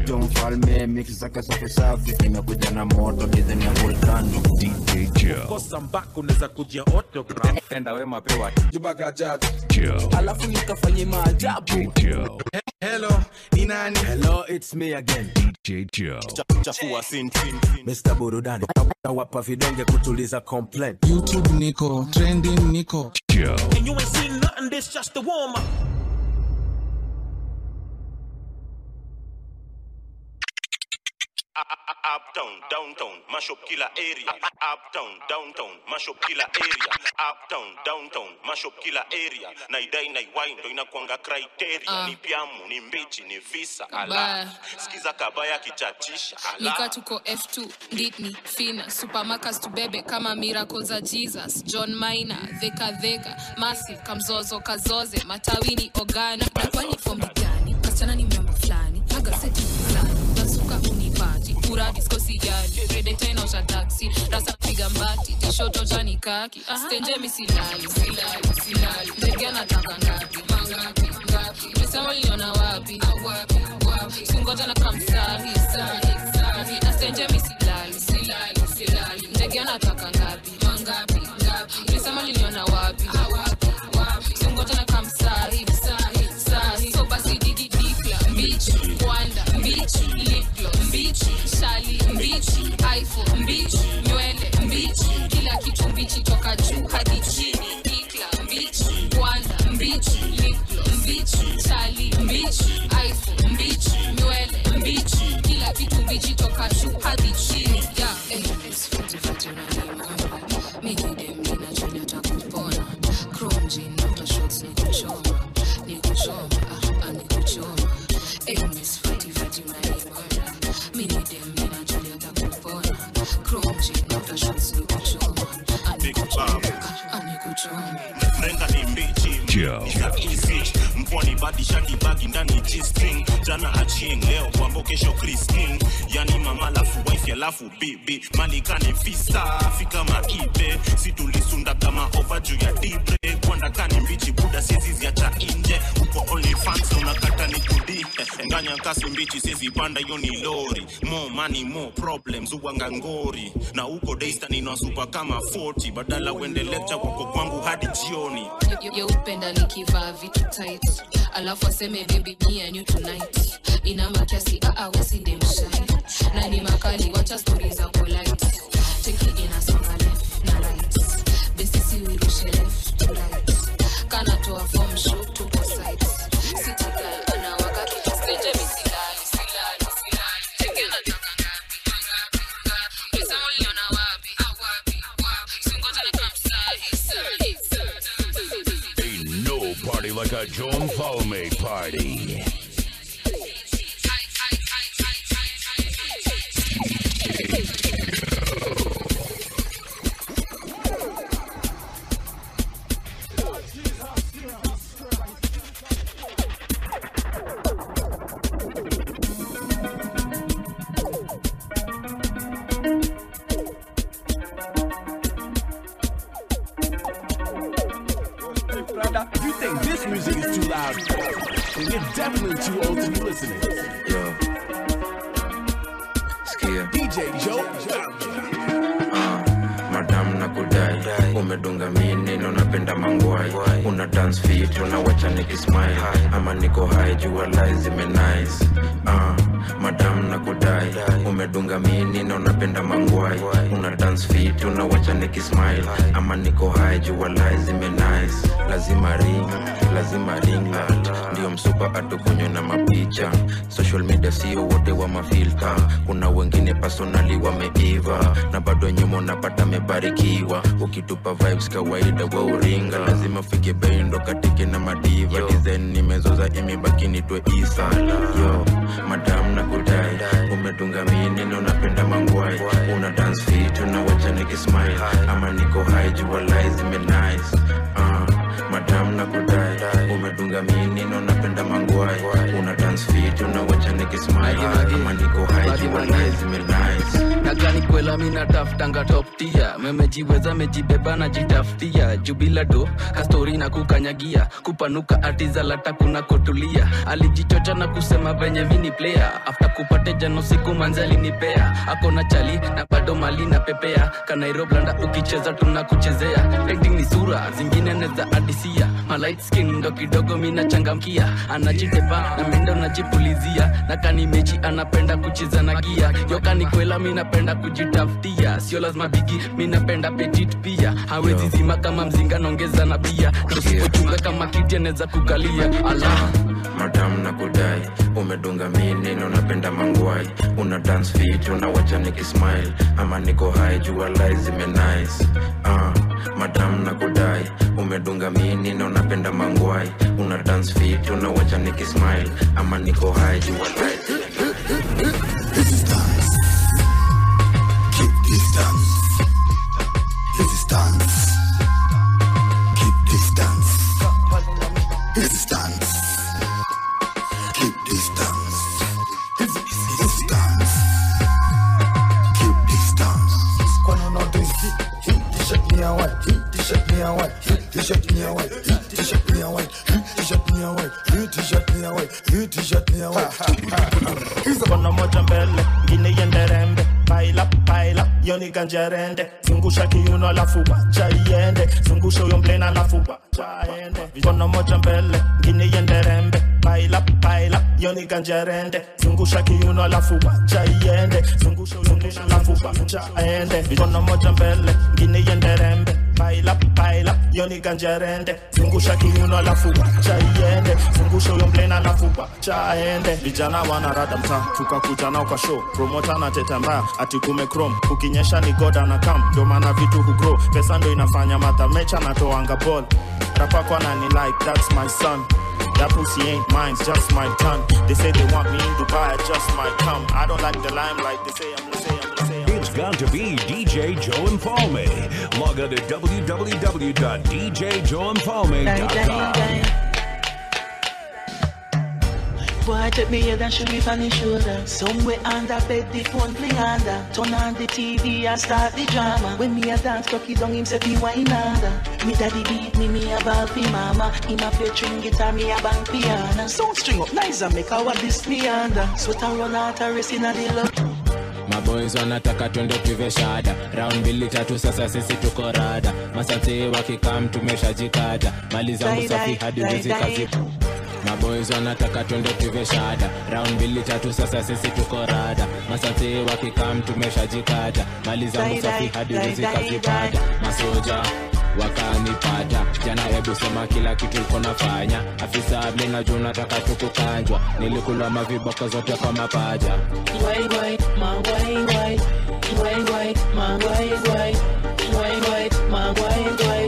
John Falme mix zake safi safi imekuja na moto design ya volcano. DJ Joe kosa mbako unaweza kujia autograph enda wewe mapewa Jibaga jaji Joe alafu nikafanye maajabu. Joe hello ni nani Hello, it's me again DJ Joe chafua sin Mr. Burudani na wapa vidonge kutuliza complaint. YouTube niko trending niko Joe and you ain't seen nothing, this just the warm up. Uptown, downtown, mash up killer area. Uptown, downtown, mash up killer area. Uptown, downtown, mash up killer area. Naidai na iwai ndo inakuanga criteria. Ni piamu, ni mbichi, ni visa. Ala, skiza kabaya kichatisha. Nika tuko F2, Ditney, Fina, Supermarkets tubebe kama miracles za Jesus. John Maina, Dheka, Massive, Kamzozo, Kazoze, Matawini, Ogani. Na kwani fomi gani? Kasichana ni member flani, magaseti flani. Nasuka unipati, pura disco sijali. Redeta inaosha taxi, rasa piga mbati. Tishoto jani kaki, stenje misilali. Ndege anataka ngapi, mangapi. Mesema liona wapi, singoja na kamsahi. Na stenje misilali. Ndege anataka ngapi, mangapi. Mesema liona wapi, singoja na kamsahi. So basi digi dikla, bitch, Wanda, bitch, Liplo, bitch, Shali, bitch, iPhone, bitch, nywele, bitch, kila kitu bitch toka juu hadi chini. Dikla, bitch, Wanda, bitch, Liplo, bitch, Shali, bitch, iPhone, bitch, nywele, bitch, kila kitu bitch toka juu hadi chini. Yeah, it's 45 unanimamba. Mimi dem nina Julia takupona. Chrome jean after shots nikuchoma. Miss Fatty unanimamba. Mimi dem nina Julia takupona. Chrome jean after shots nikuchoma. Mrenga ni mbichi, Joe mpwani badi shandi bagi ndani G-string. Jana achieng leo kwambo kesho Christine. Yani mama lafu wife ya lafu bibi. Malikani visa, fika maibe. Situlisunda kama over juu ya dibre. Kwanda kani mbichi buda sizizi ya cha inje. Uko only fans unakata ni kudi. Nganya kasi mbichi sezi panda yoni lori. More money, more problems, uwanga ngori. Na uko daystar nino super kama 40. Badala wende lecture wako kwangu hadi jioni. Yo upenda nikivaa vitu tight. Alafu aseme baby me and you tonight. Ina makiasi wesi dem shy. Na ni makali wacha stories za polite. Take it in a songa left na right. Besisi wirushe left to right. Kana toa form show to side. City girl anawaka kitu stage misilali. Teke na taka ngapi, mangapi. Pesa uliona wapi, singoja na kamsahi. Ain't no party like a John Palme party. You think this music is too loud? Then you're definitely too old to be listening. Yo Skia DJ Joe. Madam na kudai umedunga mini na unapenda mangwai. Una dance fit unawacha nikismile. Ama niko high jua lies zime nice. Madam na kudai umedunga mini na unapenda mangwai. Una dance fit unawacha nikismile. Ama niko high jua lies zime nice. Lazima ring ndio msupa atukunywe na mapicha. Social media sio wote wa mafilter. Kuna wengine personally wameiva na bado nyuma unapata mebarikiwa. Ukitupa vibes kawaida wa uringa. Lazima fike bei ndo katike na madiva. Design nimezoza imebaki nitwe Isa. Yo madam na kudai umedunga mini na unapenda mangwai. Una dance fit unawacha nikismile. Ama niko high jua lies zime nice. Madam na kudai umedunga mini na unapenda mangwai. Una dance fit unawacha nikismile. Ama niko high jua lies zime nice. Nagani kweli kwela mina taftanga top tier. Memejiweza mejibeba na jitaftia. Jubila do kastori na kukanyagia. Kupanuka atiza lata kuna kotulia. Alijichocha na kusema venye vini player. After kupate jano siku manzali nipea. Akona chali na bado mali na pepea. Kanairo blanda ukicheza tunakuchezea. Painting ni sura zingine neza adisia. Ma light skin ndo kidogo mina changamkia. Anajitepa na mindo najipulizia. Na kani mechi anapenda kucheza na gia. Yoka ni kwela minapenda kujitaftia. Sio lazima bigi minapenda petit pia. Hawezi zima kama mzinga nongeza na bia. Nosipochunga kama kiti neza kukalia. Allah Madam na kudai umedunga mini na unapenda mangwai. Una dance fit unawacha nikismile. Ama niko high jua lies zime nice. Madam na kudai umedunga mini na unapenda mangwai. Una dance fit unawacha nikismile. Ama niko high jua lies zime nice. This is dance. Keep distance. This is dance. Keep distance. This is dance. Keep distance. This is dance. Keep distance. Kwano no do hit t-shirt me a white, hit t-shirt me a white, hit t-shirt me a white, hit t-shirt me a white, hit t-shirt me a white, hit t-shirt me a white, hit t-shirt me a white. Kono moja mbele, ngine yende rembe. Paila, yoni ganjerende. Zungusha kiuno alafu wacha iende. Zungusha uyo mblena alafu wacha iende. Kono moja mbele, ngine yende rembe. Paila, yoni ganjerende. Zungusha kiuno alafu wacha iende. Zungusha uyo mblena alafu wacha iende. Kono moja mbele, ngine yende rembe. Paila, yoni ganjerende. Zungusha kiuno alafu wacha iende. Zungusha uyo mblena alafu wacha iende. Vijana wanarada mtaa, tukakuja nao kwa show. Promoter na teta mbaya, ati kume chrome. Ukinyesha ni God anakam, ndo maana vitu hugrow. Pesa ndo inafanya mata mecha na toanga ball. Rapa kwa nani like, that's my son. That pussy ain't mine, just my tongue. They say they want me in Dubai, I just might come. I don't like the limelight, they say I'm It's got to be DJ Joe and Palme. Log on to www.djjoeandpalme.com. Boy, take me head and shoot me on the shoulder. Somewhere under bed, the phone play under. Turn on the TV and start the drama. When me a dance, cocky down him say be wine under. Me daddy beat me a ball fi mama. Him a play string guitar, me a bang piano. Sound string up nice and make our this me under. Sweater run out a race in a the love. Maboys wanataka twende tuve shada. Round mbili tatu sasa sisi tuko rada. Masate wakikam tumeshajikada. Mali zangu safi hadi uwezi kazi. Maboys wanataka twende tuve shada. Round mbili tatu sasa sisi tuko rada. Masate wakikam tumeshajikada. Mali zangu safi hadi uwezi kazi bada. Masoja wakanipata jana, ebu sema kila kitu uko nafanya. Afisa abli na juu nataka tukukanjwa. Nilikula maviboko zote kwa mapaja. Why, ma why, ma why, ma why,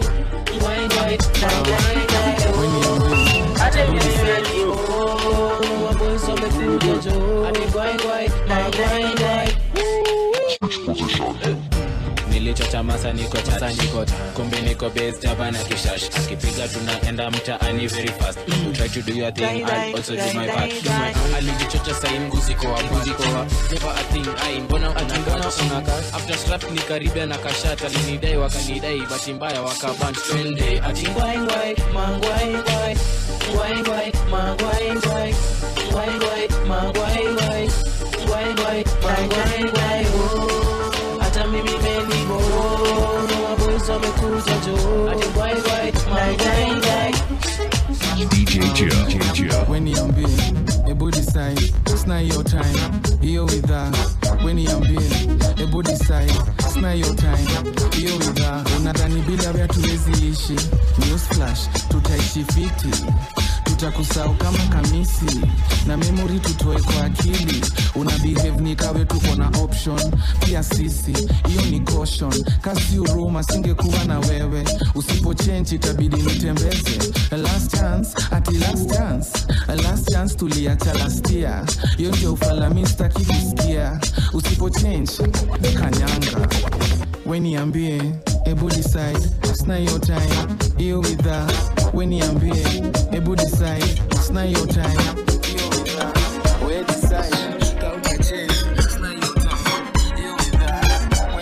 I tell you really, oh, boy, so me feel the joy. I be why, my Nilichocha masa niko chasa niko kumbe niko base jaba na kishash. Akipiga tunaenda mtaani very fast. Try to do your thing, I also do my part. Alijichocha sai mguzi kwa never a thing. I mbona unaka after strap ni karibia na kashata. Linidai wakanidai bahati mbaya wakabanch twende. Ati why, ma why, ma why, oh, ata mimi beli bo, wabuzo mekuja jo. Ati why, my why. DJ Joe. When you be able to decide, it's not your time. Here with us. When you be able to decide, it's not your time. Here with us. Unadhani bila wewe tuwezi ishi. News flash, tutaishi fiti. Tutakusahau kama kamisi. Na memory tutoe kwa akili. Una behave ni kawe tuko na option. Pia sisi, hiyo ni caution. Kasi uruma singekuwa na wewe. Usipo change itabidi nitembeze. Last chance, ati last chance. Last chance tuliacha last year. Hiyo ndio ufala mimi sitaki kusikia. Usipo change, kanyanga. When niambie, able decide, it's not your time. Here with us. When niambie, able decide, it's not your time. Here with us. Where decide, count change, it's not your time. Here with us.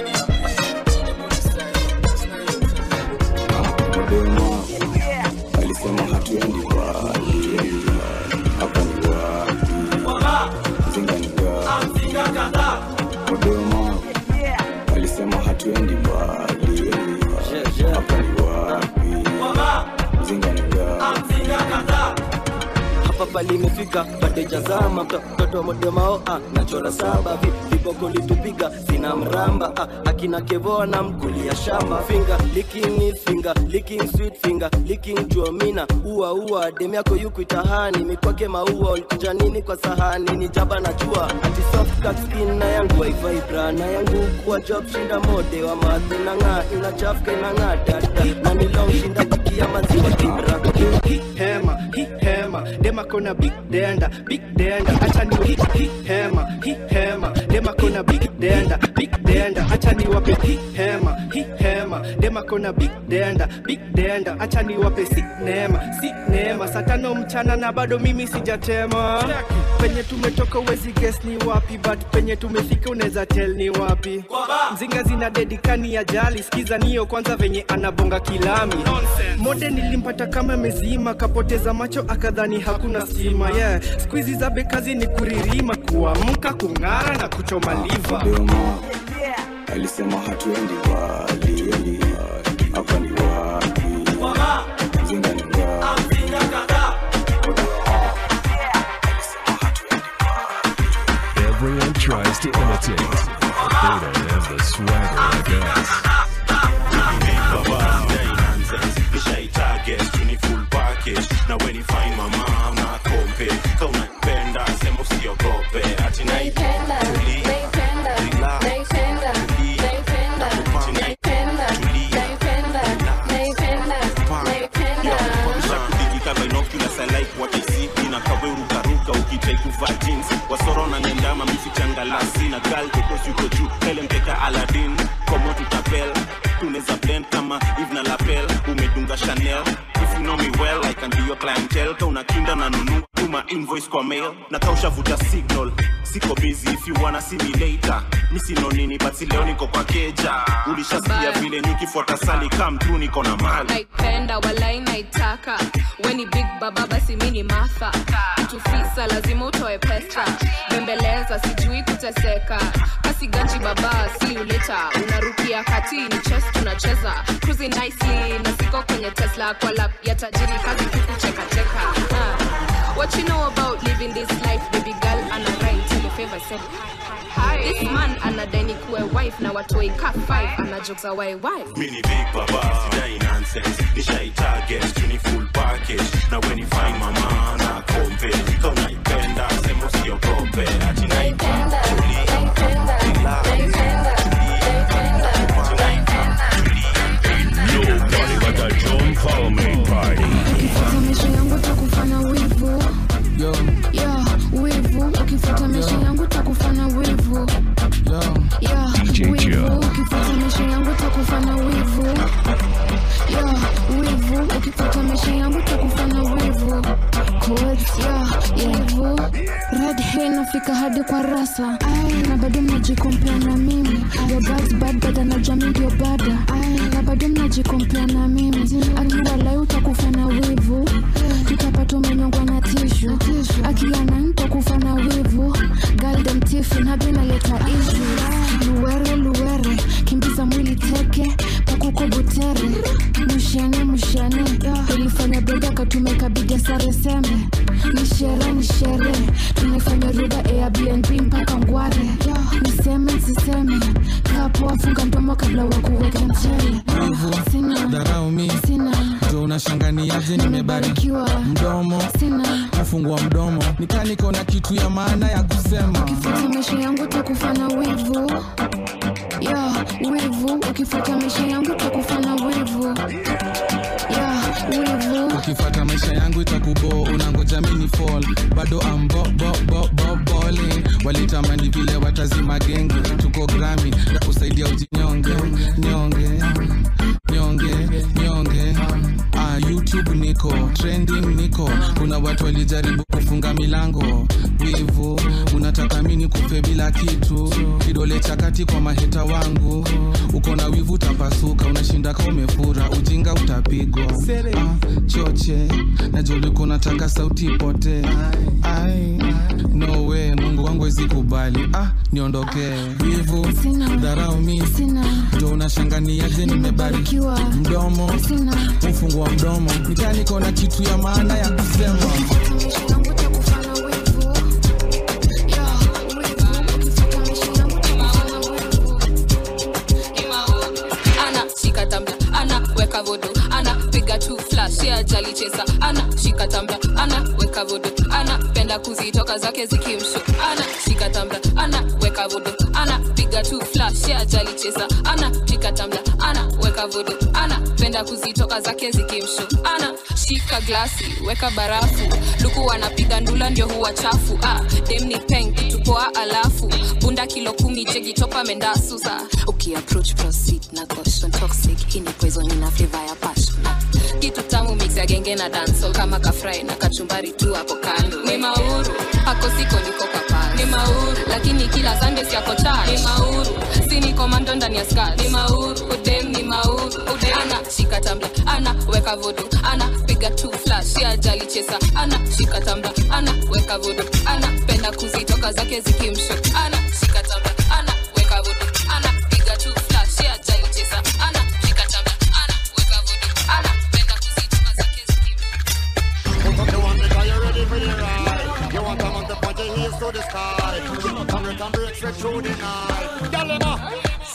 pali imefika badeja zama mtoto modemao nachora saba viboko litupiga sina mramba akina kevoa na mkulia shamba finger licking it finger licking sweet finger licking juamina ua dem yako yuko itahani mikwake maua ulikuja nini kwa sahani ni jaba na jua anti soft cut skin na yangu wifi bra na yangu kwa job shinda mode wa madina nga ina chafka ina ngata na ni long shinda kukia maziwa kibra hema dema kona big denda acha ni hema dema kona big denda acha ni wape hema dema kona big denda acha ni wape si neema saa 5 mchana na bado mimi sijatema penye tumetoka uwezi guess ni wapi but penye tumefika unaweza tell ni wapi mzinga zina dedikani ya jali sikiza niyo kwanza venye anabonga kilami mode nilimpata kama mezima kapoteza macho akadhani hakuna stima squeezy za bekazi ni kuririma kuamka kung'ara na kuchoma liva alisema hatuendi mbali hapa ni wapi mzinga ni wapi Everyone tries to imitate. They don't have the swagger like us. Now when you find my mom, na kompe kauna penda sema usiogope ati naipenda wasorona nendama misichangala sina gal because yuko juu ele mpeka Aladdin komo tutapel tuneza blend kama Ivna Lapel umedunga Chanel if you know me well I can be your clientele kauna kinda na nunu tuma invoice kwa mail na kausha vuta signal siko busy if you wanna see me later misi no nini but si leo niko kwa keja ulishasikia vile nikifuata sali come through niko na mali naipenda walai naitaka weni big baba basi mini Martha tufisa lazima utoe pesa bembeleza sijui kuteseka kasi ganji baba si uleta unarukia kati ni chess tunacheza cruising nicely na siko kwenye Tesla kwa lap ya tajiri kazi kukucheka cheka what you know about living this life baby girl ana right tell your favor said hi this man anadai kuwe wife na watoi ka 5 ana jokes away wife mini big baba sidai nonsense nishai target tuni full package na when you find my man na kompe kauna ipenda sema usiogope ati naipenda Nobody like a John Falme party. Ukifuata maisha yangu takufana wivu wivu ukifuata maisha yangu takufana wivu wivu ukifuata maisha yangu takufana wivu wivu ukifuata maisha yangu takufana wivu wivu red hair nafika hadi kwa rasa na bado mnajikompea na mimi your bag's bad but anajua mimi ndio bada na bado mnajikompea na mimi akiwa lai utakufana wivu tutapata umenyongwa na tishu akiana nitakufa na wivu galdem tifu na bina leta issue luwere kimbiza mwili teke pakuko butere mushane ilifanya bega katumeka biga sare sembe ni shere tunafanya ruba Airbnb mpaka ngware niseme siseme kapo afunga mdomo kabla wa kuweka mchele sina darau mi ndo unashanganiaje nimebarikiwa mdomo sina nafungua mdomo nikaniko na kitu ya maana ya kusema ukifuata maisha yangu takufana wivu wivu ukifuata maisha yangu takufana wivu wivu ukifuata maisha yangu itakubo unangoja mini fall bado am balling walitamani vile watazima genge tuko Grammy na kusaidia ujinyonge nyonge YouTube niko trending niko kuna watu walijaribu kufunga milango wivu unataka mini kufe bila kitu kidole cha kati kwa maheta wangu uko na wivu utapasuka unashinda kama umefura ujinga utapigwa choche najua uko nataka sauti pote no way Mungu wangu hawezi kubali niondoke wivu dharau mimi ndo unashanganiaje nimebarikiwa mdomo ufungua mdomo nikaniko na kitu ya maana ya kusema flash ya jali chesa ana shika tambla ana weka vodo ana penda kuzitoka zake zikimsho ana shika tambla ana weka vodo ana piga tu flash ya jali chesa ana shika tambla ana weka vodo ana penda kuzitoka zake zikimsho ana shika glasi weka barafu luku wanapiga ndula ndio huwa chafu dem ni peng kitu poa alafu bunda kilo 10 jegi topa menda susa approach proceed na caution toxic hii ni poison ina flavor ya passion kitu tamu mix ya genge na dancehall kama kafry na kachumbari tu hapo kando ni mauru hako siko niko kapani ni mauru lakini kila Sunday si yako charge ni mauru si ni commando ndani ya skirt ni mauru udem ni mauru udana shika tambla ana weka vodo ana piga tu flash ya jali chesa ana shika tambla ana weka vodo ana penda kuzitoka zake zikimsho ana shika tambla ana weka vodo ana piga tu flash ya jali chesa ana shika tambla ana weka vodo ana penda kuzitoka zake zikimsho. The one that you ready for the ride. You want someone to point your heels to the sky. Come break straight through the night. Galema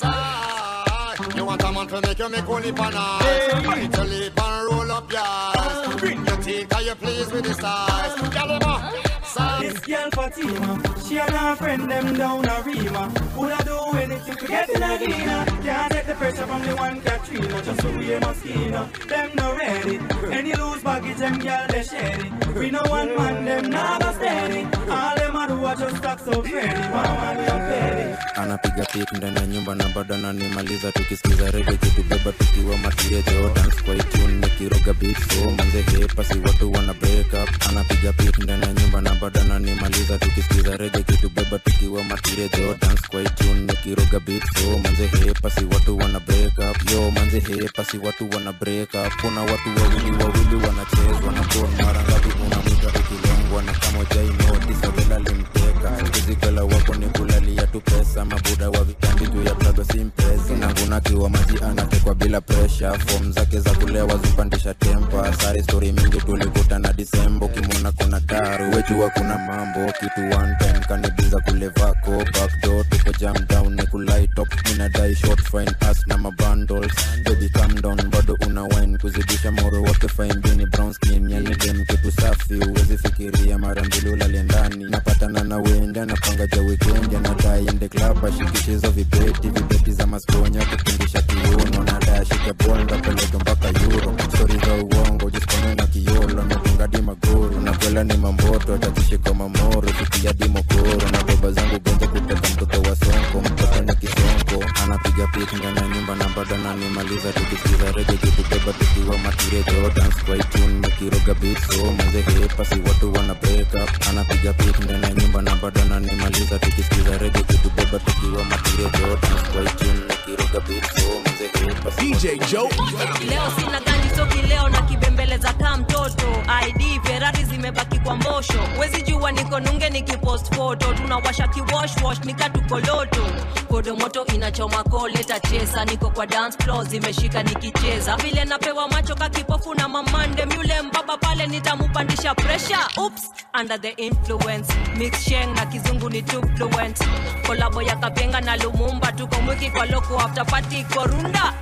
side. You want someone to make you make only for night. Bite your lip and roll up your eyes. Bring your teeth, are you pleased with the size? Galema side. This girl Fatima, she and her friend them down a Rima. Would I do anything to get in a Gina? Can't take the pressure from the one Katrina. Just so we mosquito, them no ready. Any loose baggage, them girl they share it. We no one man, them never steady. All them a do a just stack so pretty. Mama, we are petty. Anapiga pick ndani ya nyumba na bado ananimaliza tukisikiza reggae kitubeba tukiwa matiria Jordan kwa tune nikiroga beat so manze hepa si watu wana break up. Anapiga pick ndani ya nyumba na bado ananimaliza tukisikiza reggae kitubeba tukiwa matiria Jordan kwa tune nikiroga beat so manze hepa si watu wana break up. Yo manze hepa si watu wana break up. Kuna watu wawili wanachezwa na kwa mara ngapi unamwita ukilengwa na kama jai notice wala limteka kizikala wako ni kulalia tu pesa mabuda wa vitambi juu ya plago simpesa na nguna kiwa maji anatekwa bila pressure form zake za kulewa zipandisha tempa sari story mingi tulikutana December kimona kuna daru wetu wa kuna mambo kitu one time kanibiza kulevako backdoor tuko jam down ni kulight up mina die short fine pass na mabundles baby calm down bado una wine kuzidisha moro wake fine bini brown skin yani dem kitu safi uwezi fikiria mara mbili ulale ndani napatana na wenda napanga ja weekend na die in the club ashikishizo vibeti za masponya kupindisha kiuno na die shika bonda peleka mpaka euro story za uongo jispone na kiolo na tungadi magoro na kwela ni mamboto atakishika mamoro tukia dimo koro na baba zangu gonja kuteka mtoto wa sonko mtoto ni kisonko anapiga pick ndani ya nyumba na bado ananimaliza tukisikiza reggae kitubeba tukiwa matiria Jordan kwa tune nikiroga beat so manze hepa si watu wana break up. Anapiga pick ndani ya nyumba na bado ananimaliza tukisikiza reggae kitubeba tukiwa matiria Jordan kwa tune nikiroga beat so manze hepa DJ Joe. Leo sina gani toki leo na kibembeleza kama mtoto. ID Ferrari zimebaki kwa mbosho. Wezi jua niko nunge nikipost photo. Tunawasha kiwash nikatukoloto. Kodo moto inachoma koleta chesa. Niko kwa dance floor zimeshika nikicheza. Vile napewa macho kakipofu na mamande. Yule mbaba pale nitamupandisha pressure. Oops, under the influence. Mix sheng na kizungu ni too fluent. Kolabo ya Kapenga na Lumumba. Tuko mwiki kwa loko after party korunda.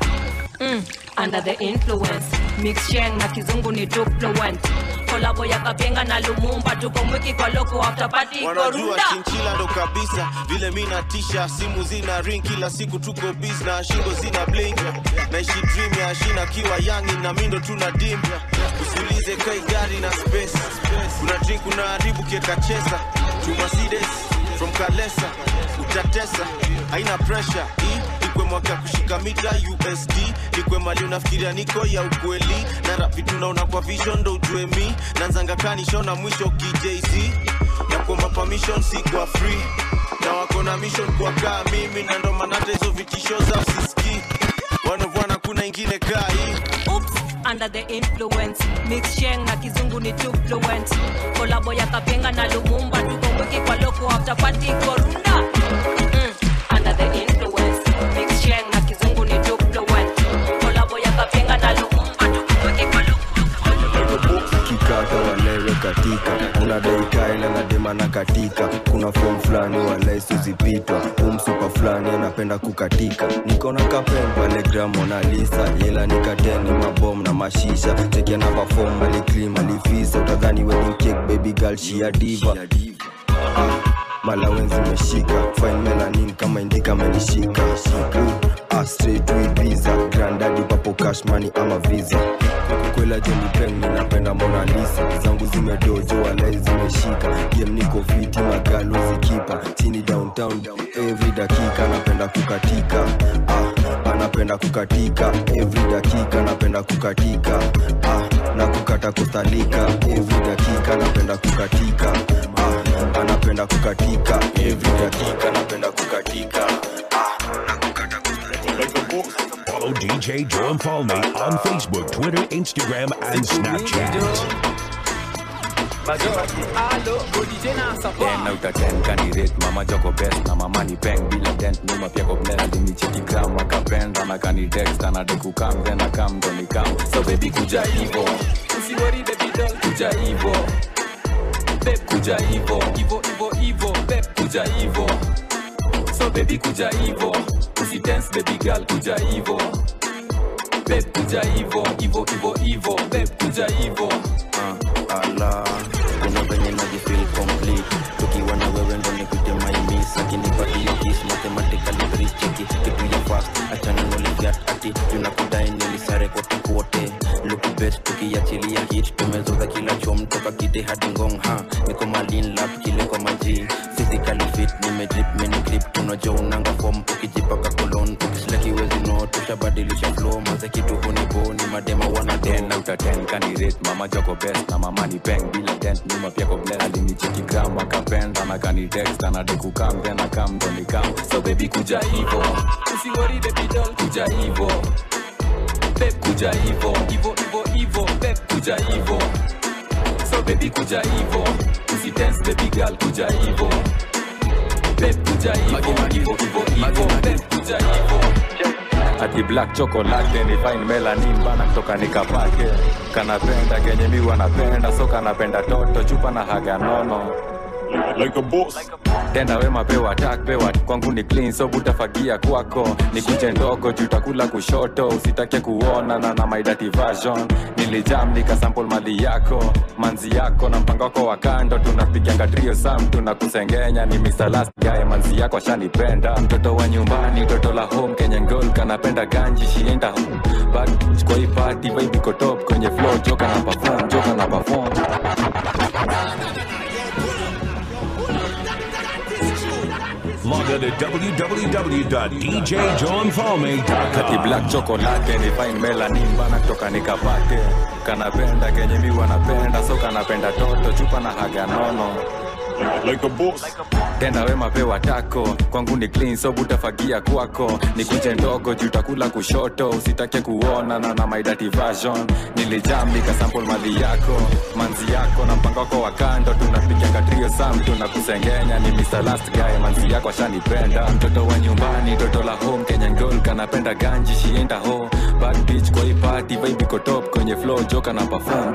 Under the influence. Mix sheng na kizungu ni too fluent. Kolabo ya Kapenga na Lumumba. Tuko mwiki kwa loko after party korunda. Wanajua chinchila ndo kabisa. Vile mina tisha simu zina ring. Kila siku tuko busy na shingo zina blink. Naishi dream ya shina kiwa yangi na mindo tuna dim. Usulize kai gari na space. Kuna drink kuna haribu kieka chesa. To Mercedes from Kalesa. Utatesa haina pressure. Ikwe mwaka kushika mita USD. Ikwe mali unafikiria niko ya ukweli. Na rapi tunaona kwa vision ndo ujue mi. Nanzanga kanishona mwisho KJZ. Na kuomba permission si kwa free. Na wako na mission kwa kaa mimi. Na ndo manata hizo vitisho za usisiki. Wanavwana kuna ingine kaa hii. Oops, under the influence. Mix sheng na kizungu ni too fluent. Kolabo ya Kapenga na Lumumba. Tuko mwiki kwa loko after party korunda. Under the influence. Mix sheng na kizungu ni too fluent. Kolabo ya Kapenga na Lumumba. Tuko mwiki kwa loko. Kikata walewe katika. Kuna daika ina na dema na katika. Kuna form flani walaisi hawezi pitwa. Umsupa fulani anapenda kukatika. Niko na kapen pale gram Mona Lisa. Yela nikateni mabom na mashisha. Cheki ana perform ali clean alifisa. Utadhani wedding cake baby girl she a diva. Malawenzi meshika. Fine melanin kama indika menishika. Straight with visa. Granddaddy papo cash money ama visa. Kwela Jenny Peng ninapenda Mona Lisa. Zangu zimedojo walai zimeshika. Game niko fiti magalo zikipa. Chini downtown every dakika napenda kukatika. Anapenda kukatika every dakika napenda kukatika. Na kukata kustalika every dakika napenda kukatika. Anapenda kukatika every dakika napenda kukatika. Follow DJ Joe and Falme on Facebook, Twitter, Instagram, and Snapchat. Ten out of 10 candidate, mama joko best na mama ni peng bila dent nyuma pia koblela linicheki gram wakapenda na kanidex na deku kam then I come don't come so baby kuja hivo usiwori baby doll kuja hivo babe kuja hivo babe kuja hivo so baby kuja hivo usi dance baby girl kuja hivo babe kuja hivo babe kuja hivo ala kuna venye najifeel complete tukiwa na wewe ndo nikute my miss akinipatia kiss mathematically breeze cheki kitu ya fast achana nolifiat ati tunakudai nilisare kote kote look best tukiachilia hit tumezoza kila chom toka kite hadi ngong niko malin lap kile kwa maji physically fit nimedrip mini grip tunajua unanga form ukijipaka kolon ukisleki wezi no tushabadilisha flow maze kitu huniboni madema wana 10 out of 10 candidate mama joko best na mama ni peng bila dent nyuma pia koblela alinicheki gram wakapenda na kanidex na deku kam then I come don't come so baby kuja hivo usiwori baby doll kuja hivo babe kuja hivo babe kuja hivo so baby kuja hivo usi dance baby girl kuja hivo babe kuja hivo babe kuja hivo ati black chocolate ni fine melanin bana kutoka nikapake kanapenda kenye miwa napenda so kanapenda toto chupa na haga nono like a boss tena wema pewa attack pewa kwangu ni clean so butafagia kwako ni kunje ndogo jutakula kushoto usitake kuona na my dirty version nilijam nikasample mali yako manzi yako na mpango wako wa kando tunapiganga trio sam tunakusengenya ni Mr. Last Guy manzi yako ashanipenda mtoto wa nyumbani mtoto la home Kenyan girl kanapenda ganji she ain't a home but kwa hii party vibe iko top kwenye flow joka na perform Log on to www.djjohnfalme.com. Kati black chocolate ni fine melanin bana kutoka nikapate kanapenda kenye miwa napenda so kanapenda toto chupa na haga nono like a boss tena wema pewa tako kwangu ni clean so butafagia kwako ni kunje ndogo jutakula kushoto usitake kuona na my dirty version nilijam nikasample mali yako manzi yako na mpango wako wa kando tunapiganga trio sam tunakusengenya ni Mr. Last Guy manzi yako ashanipenda mtoto wa nyumbani mtoto la home Kenyan girl kanapenda ganji she ain't a hoe bad bitch kwa hii party vibe iko top kwenye flow joka na perform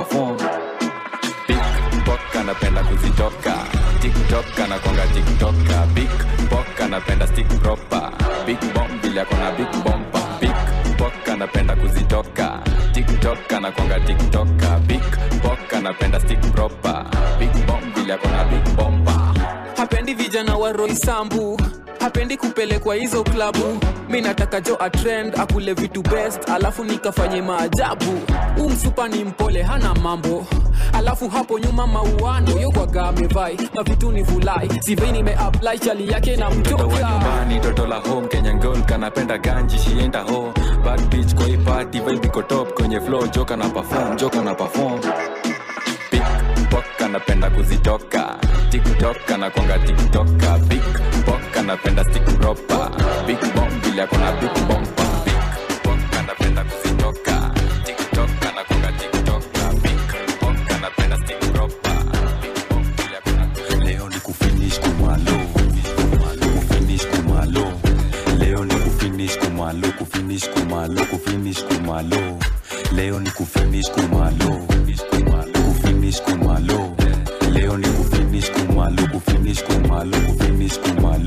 kanapenda kuzitoka TikTok kanakonga TikToka Big Bock kanapenda stick proper Big bomb bila kona big bomba Big Bock kanapenda kuzitoka TikTok kanakonga TikToka Big Bock kanapenda stick proper Big bomb bila kona big bomba hapendi vijana wa Roysambu hapendi kupelekwa hizo klabu mimi nataka jo a trend akule vitu best alafu nikafanye maajabu msupa ni mpole hana mambo alafu hapo nyuma mauano yokwaga amevai mavitu ni vulai sivei nimeapply chali yake na mtoka wa nyumbani toto la home Kenyan girl kanapenda ganji she ain't a hoe bad bitch kwa hii party vibe iko top kwenye flow joka na perform Big Bock kanapenda kuzitoka TikTok kanakonga TikToka Big Bock kanapenda stick proper Big bomb bila kona big bomba Big Bock kanapenda kuzitoka TikTok kanakonga TikToka Big Bock kanapenda stick proper Big bomb bila kona leo ni kufinish kumalo leo ni kufinish kumalo leo ni kufinish kumalo leo ni kufinish kumalo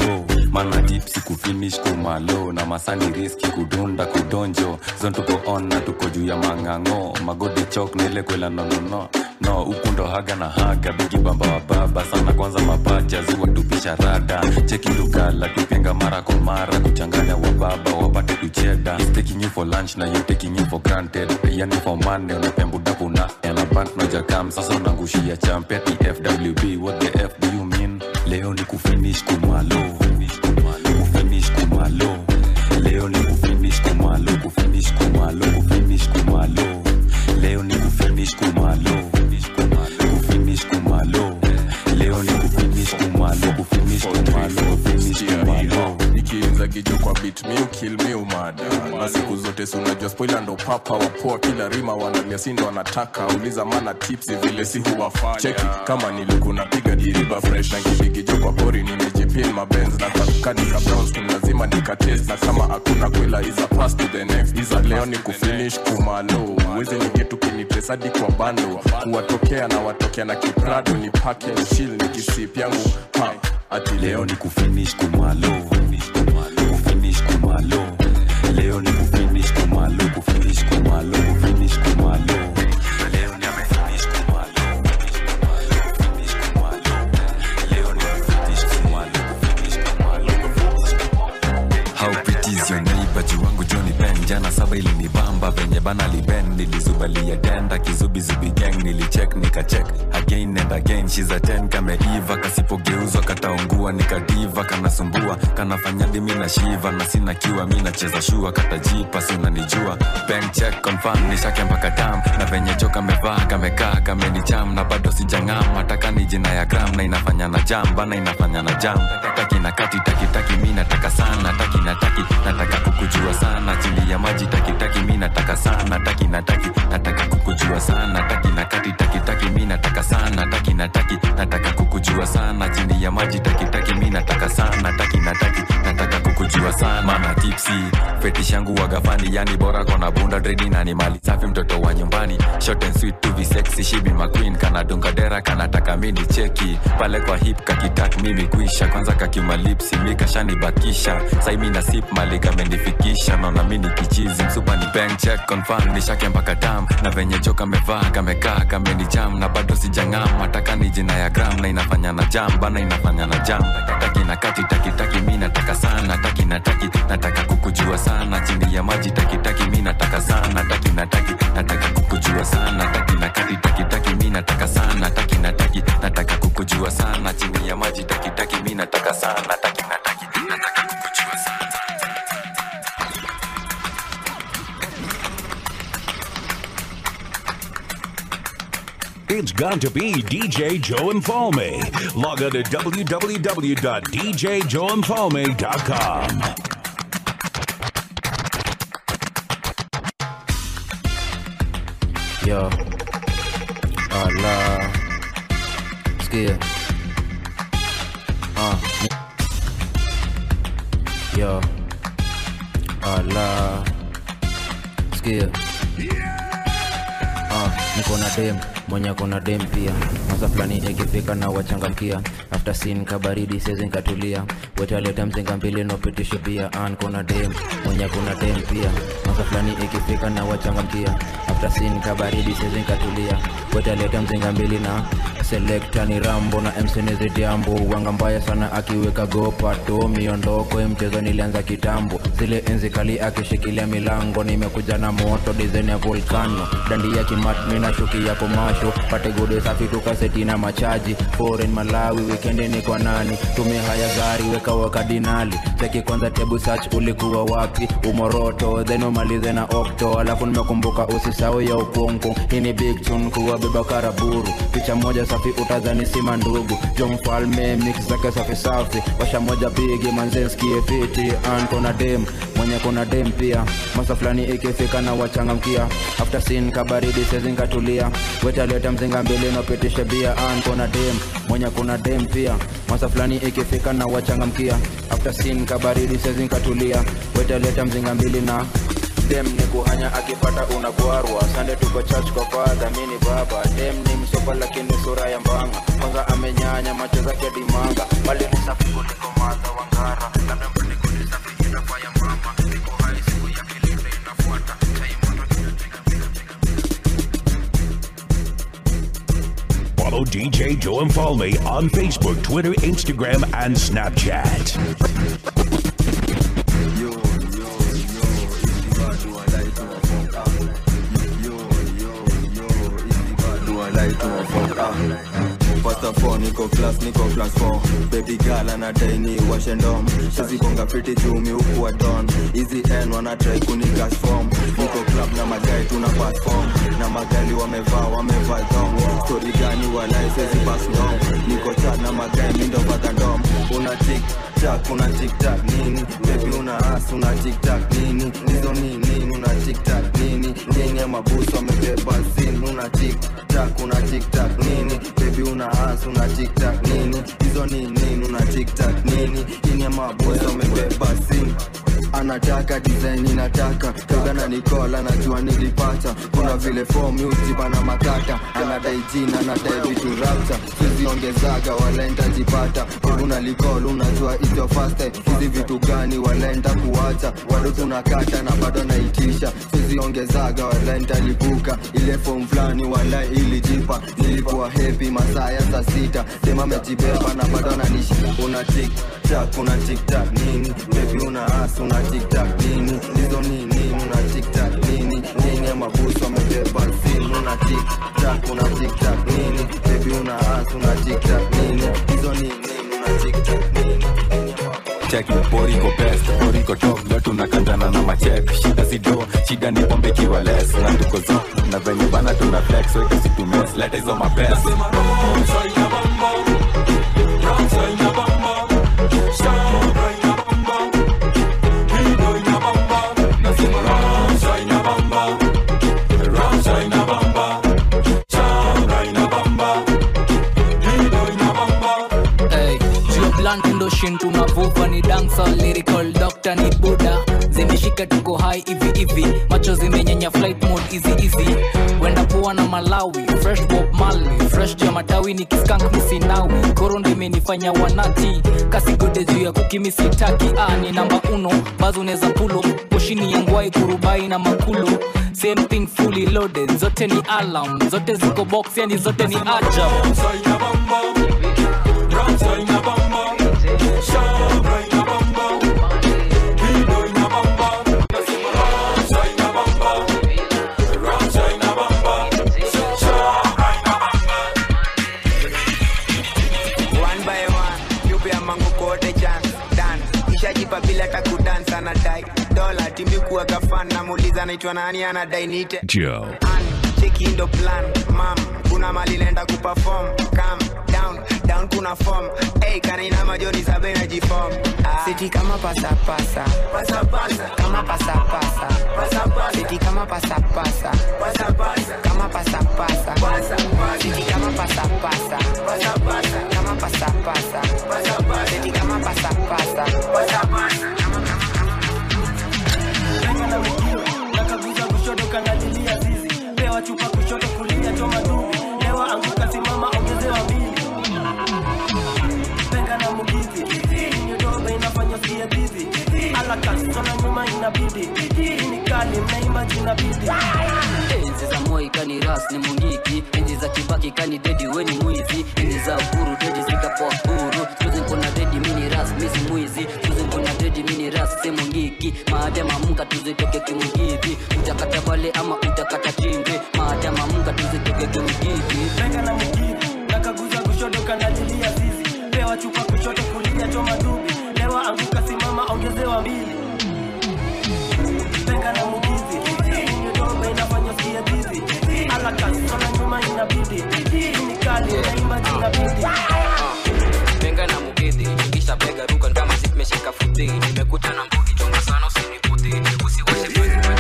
tipsi kufinish kumalo na masani riski kudunda kudonjo zon tuko on na tuko juu ya mangango magodi chok nile kwela no ukundo haga na haga bigi bamba wa baba sana kwanza mapacha ziwa tupisha rada cheki dukala tupenga mara kwa mara kuchanganya wa baba wapate kucheda he's taking you for lunch na you taking you for granted yani for money unapembuda kuna ela bank no jakam sasa unangushia champeti FWB what the F do you mean leo ni kufinish kumalo kufinish kumalo leo ni kufinish kumalo kufinish kumalo kufinish kumalo leo ni kufinish kumalo kufinish kumalo leo ni kufinish kumalo kufinish kumalo kufinish kumalo ikiinza kijo kwa beat me kill me umada na siku zote si unajua spoiler ndo papa wapoa kila rima wanalia sindo wanataka uliza mana tips vile si huwafanya cheki kama nilikuna piga diriba fresh na kijo kwa pori nimejipin mabenz na kakani ka browns kun lazima nikatest na kama hakuna kwela is a pass to the next is a leo ni kufinish kumalo uweze nigetu kinitesa di kwa bando kuwatokea na watokea na kiprado ni package chill ni kisip yangu ha ati leo ni kufinish kumalo kufinish kumalo leo ni kufinish kumalo kufinish kumalo kufinish kumalo leo ni kufinish kumalo kufinish kumalo leo ni kufinish kumalo kufinish kumalo how pretty is your neighbor jiwangu Johnny Ben jana saba ili ni bamba venye bana liben nilizubalia denda kizubi gang nilicheck nikacheck again and again she's a 10 kama Eva kasipogeuzwa kataungua nikadiva kanasumbua kanafanya dimi na shiva na sina kiwa mimi nacheza shua katajipa si unanijua bank check confirm nishake mpaka tam na venye joka mevaa kamekaa kamenicham na bado sijangama nataka ni jina ya gram na inafanya na jam bana inafanya na jam taki na kati taki mimi nataka sana taki nataka kukujua sana chini ya maji taki mimi nataka sana taki nataka kukujua sana taki na kati taki mimi nataka sana taki nataka kukujua sana chini ya maji taki mimi nataka sana taki nataka kukujua sana mana tipsi fetish yangu wagafani yani bora kona bunda dread na ni mali safi mtoto wa nyumbani short and sweet to be sexy she be my queen kana dunga dera kana taka mini cheki pale kwa hip kakitak mimi kuisha kwanza kakima lips mika shani bakisha sai mimi na sip mali kamenifikisha naona mimi kichizi msupa ni bank check confirm nishake mpaka tam na venye joka mevaa kamekaa kamenicham na bado sijangama nataka ni jina ya gram na inafanya na jam bana inafanya na jam taki na kati taki mimi nataka sana taki nataka kukujua sana chini ya maji taki mimi nataka sana taki nataka kukujua sana taki na kati taki mimi nataka sana taki nataka kukujua sana chini ya maji taki mimi nataka sana taki nataka kukujua sana. It's got to be DJ Joe Mfalme. Log on to www.djjoemfalme.com. Yo, Allah, skia. Yo, Allah, skia. Niko na dem mwenye kuna dem pia masa fulani ikifika na wachangamkia after scene kabaridi sezi nkatulia wetaleta mzinga mbili no pitisho pia niko na dem mwenye kuna dem pia masa fulani ikifika na wachangamkia after scene kabaridi sezi nkatulia wetaleta mzinga mbili na selector ni Rambo na MC ni Zidiambo wanga mbaya sana akiweka gopa to miondoko mchezo nilianza kitambo zile enzi kali akishikilia milango nimekuja na moto design ya volcano dandi ya kimat mina shuki ya komasho pate gode safi tukaseti na machaji foreign Malawi weekend ni kwa nani tume haya gari weka wakadinali cheki kwanza tebu search ulikuwa wapi umoroto then umalize na okto alafu nimekumbuka usisahau ya uponko hii ni big tune kuwa beba karaburu picha moja safi utazani sima ndugu Jo Mfalme mix zake safi safi washa moja bigi manzenski fiti kona dem mwenye kuna dem pia masa fulani ikifika na wachangamkia after scene kabaridi sezi nkatulia wetaleta mzinga mbili no pitishe bia kona dem mwenye kuna dem pia masa fulani ikifika na wachangamkia after scene kabaridi sezi nkatulia wetaleta mzinga mbili na dem ni kuhanya akipata unagwarwa Sunday tuko church kwa father mini baba dem ni msopa lakini sura ya mbanga kwanza amenyanya macho zake dimanga bali ni safi kuliko madha wangara labda mpuniko DJ Joe Mfalme on Facebook, Twitter, Instagram, and Snapchat. First of all, niko class 4. Baby girl anadai ni washe ndom. Shazi bonga pretty jumi huku wa don. Easy N wana try kuni cash form. Niko club na magai tuna perform. Na magali wamevaa dom. Story gani walai sezi pass ndom. Niko chat na magai mindo pata ndom. Una tic-tac nini. Baby una ass una tic-tac nini. Nizo nini una tic-tac nini. Ngenge mabusu wamebeba sin. Una tic-tac nini. Baby una ass una tic-tac nini. Hizo nini una tic-tac nini. Ini ya mabusu wamebeba sin. Anataka design inataka Toga na Nicole anajua nilipata. Kuna vile form ujiba na makata. Anadai jina anadai vitu rapta. Sizi ongezaga wala nitajipata. Kuna Nicole unajua it's your first time. Hizi vitu gani wala nita kuacha. Wado tunakata na bado naitisha. Sizi ongezaga wala nitalipuka. Ile form flani wala ilijipa. Nilikuwa happy masaa ya saa 6. Tema mejibeba na bado nanishi. Una tic-tac nini. Baby una ass una tic-tac nini. Hizo nini una tic-tac nini. Nini mabusu wamebeba sin. Una tic-tac nini. Baby una ass una tic-tac nini. Hizo nini una tic-tac nini. Check body go best, body go top. Leo tunakandana na machek. Shida si do, shida ni pombe kiwa less. Na tuko zo, na venye bana tuna flex. So ita si tu mess, let is on my best. Tunavuva ni dancer, lyrical doctor ni Buddha. Zimeshika tuko high hivi macho zimenyanya flight mode easy. Wenda poa na Malawi, fresh Bob Marley, fresh jua matawi ni kiskank misinawi. Korondo imenifanya wanati, kasi gode juu ya kukimi sitaki. Ni namba 1, bazo neza pulo, poshini yangwai kurubai na makulo. Same thing fully loaded, zote ni alarm, zote ziko box yani zote ni ajab. Naitwa nani anadai nite Joe cheki ndo plan mam kuna mali nenda kuperform calm down kuna form kana ina majoni sabe na jiform city kama pasa kama pasa city kama pasa kama pasa city kama pasa kama pasa city kama pasa kanalilia zizi pewa chupa kushoto kulia choma dubi lewa anguka simama ongezewa mbili penga na mugizi nyodobe inafanya siya dizi alaka sona nyuma inabidi ni kali mnaimba jina bidi enzi za moi kani ras ni mungiki enzi za kibaki kani dedi weni mwizi enzi za uhuru dedi zikapoa huru tuzi nkona dedi mini ras misi mwizi tuzi nkona dedi mini ras se mungiki maadama munga tuzitoke kimugizi utakata bale ama utakata chimbe maadama munga tuzitoke kimugizi penga na mugizi nakaguza kushoto kanalilia zizi pewa chupa kushoto kulia choma dubi lewa anguka simama ongezewa mbili penga na mugizi nyodobe inafanya siya dizi alaka sona nyuma inabidi ni kali naimba jina bidi penga na mugizi kisha pega ruka kama zimeshika futi nimekuta na mbuki chonga sana usiniputi usiwashe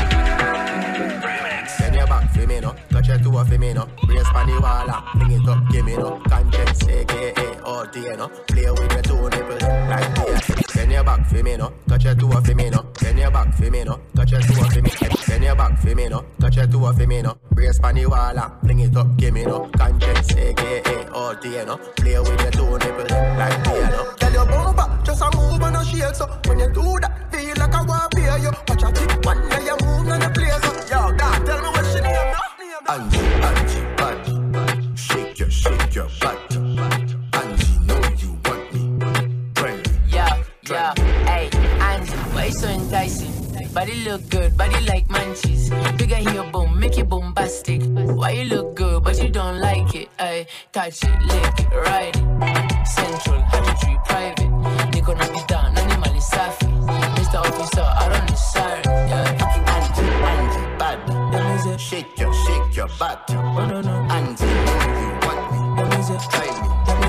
Send your back for me no, touch your toe for me no. Brace pan the wall, bring it up, give me no. Conscience, aka OT no. Play with your two nipples like this. Send your back for me no, touch your toe for me no. Send your back for me no, touch your toe for me. Send your back for me no, touch your toe for me no. Brace pan the wall, bring it up, give me no. Conscience, aka OT no. Play with your two nipples like this no. Tell your bumper, just a move and a shake so. When you do that, feel like I want to be you. Watch a tick one, now you move and you play so. Yo, God, tell me what she name now. Angie, shake your body. Body so enticing. Body look good, body like munchies. Bigger heel boom, make it bombastic. Why you look good, but you don't like it? I touch it, lick it, ride it. Central, habitry, private. Niko na bidang, animal is safi. Mr. Officer, I don't decide. Yeah, Angie, bad. Shake your butt. Oh no no, Angie, you want me? Try me.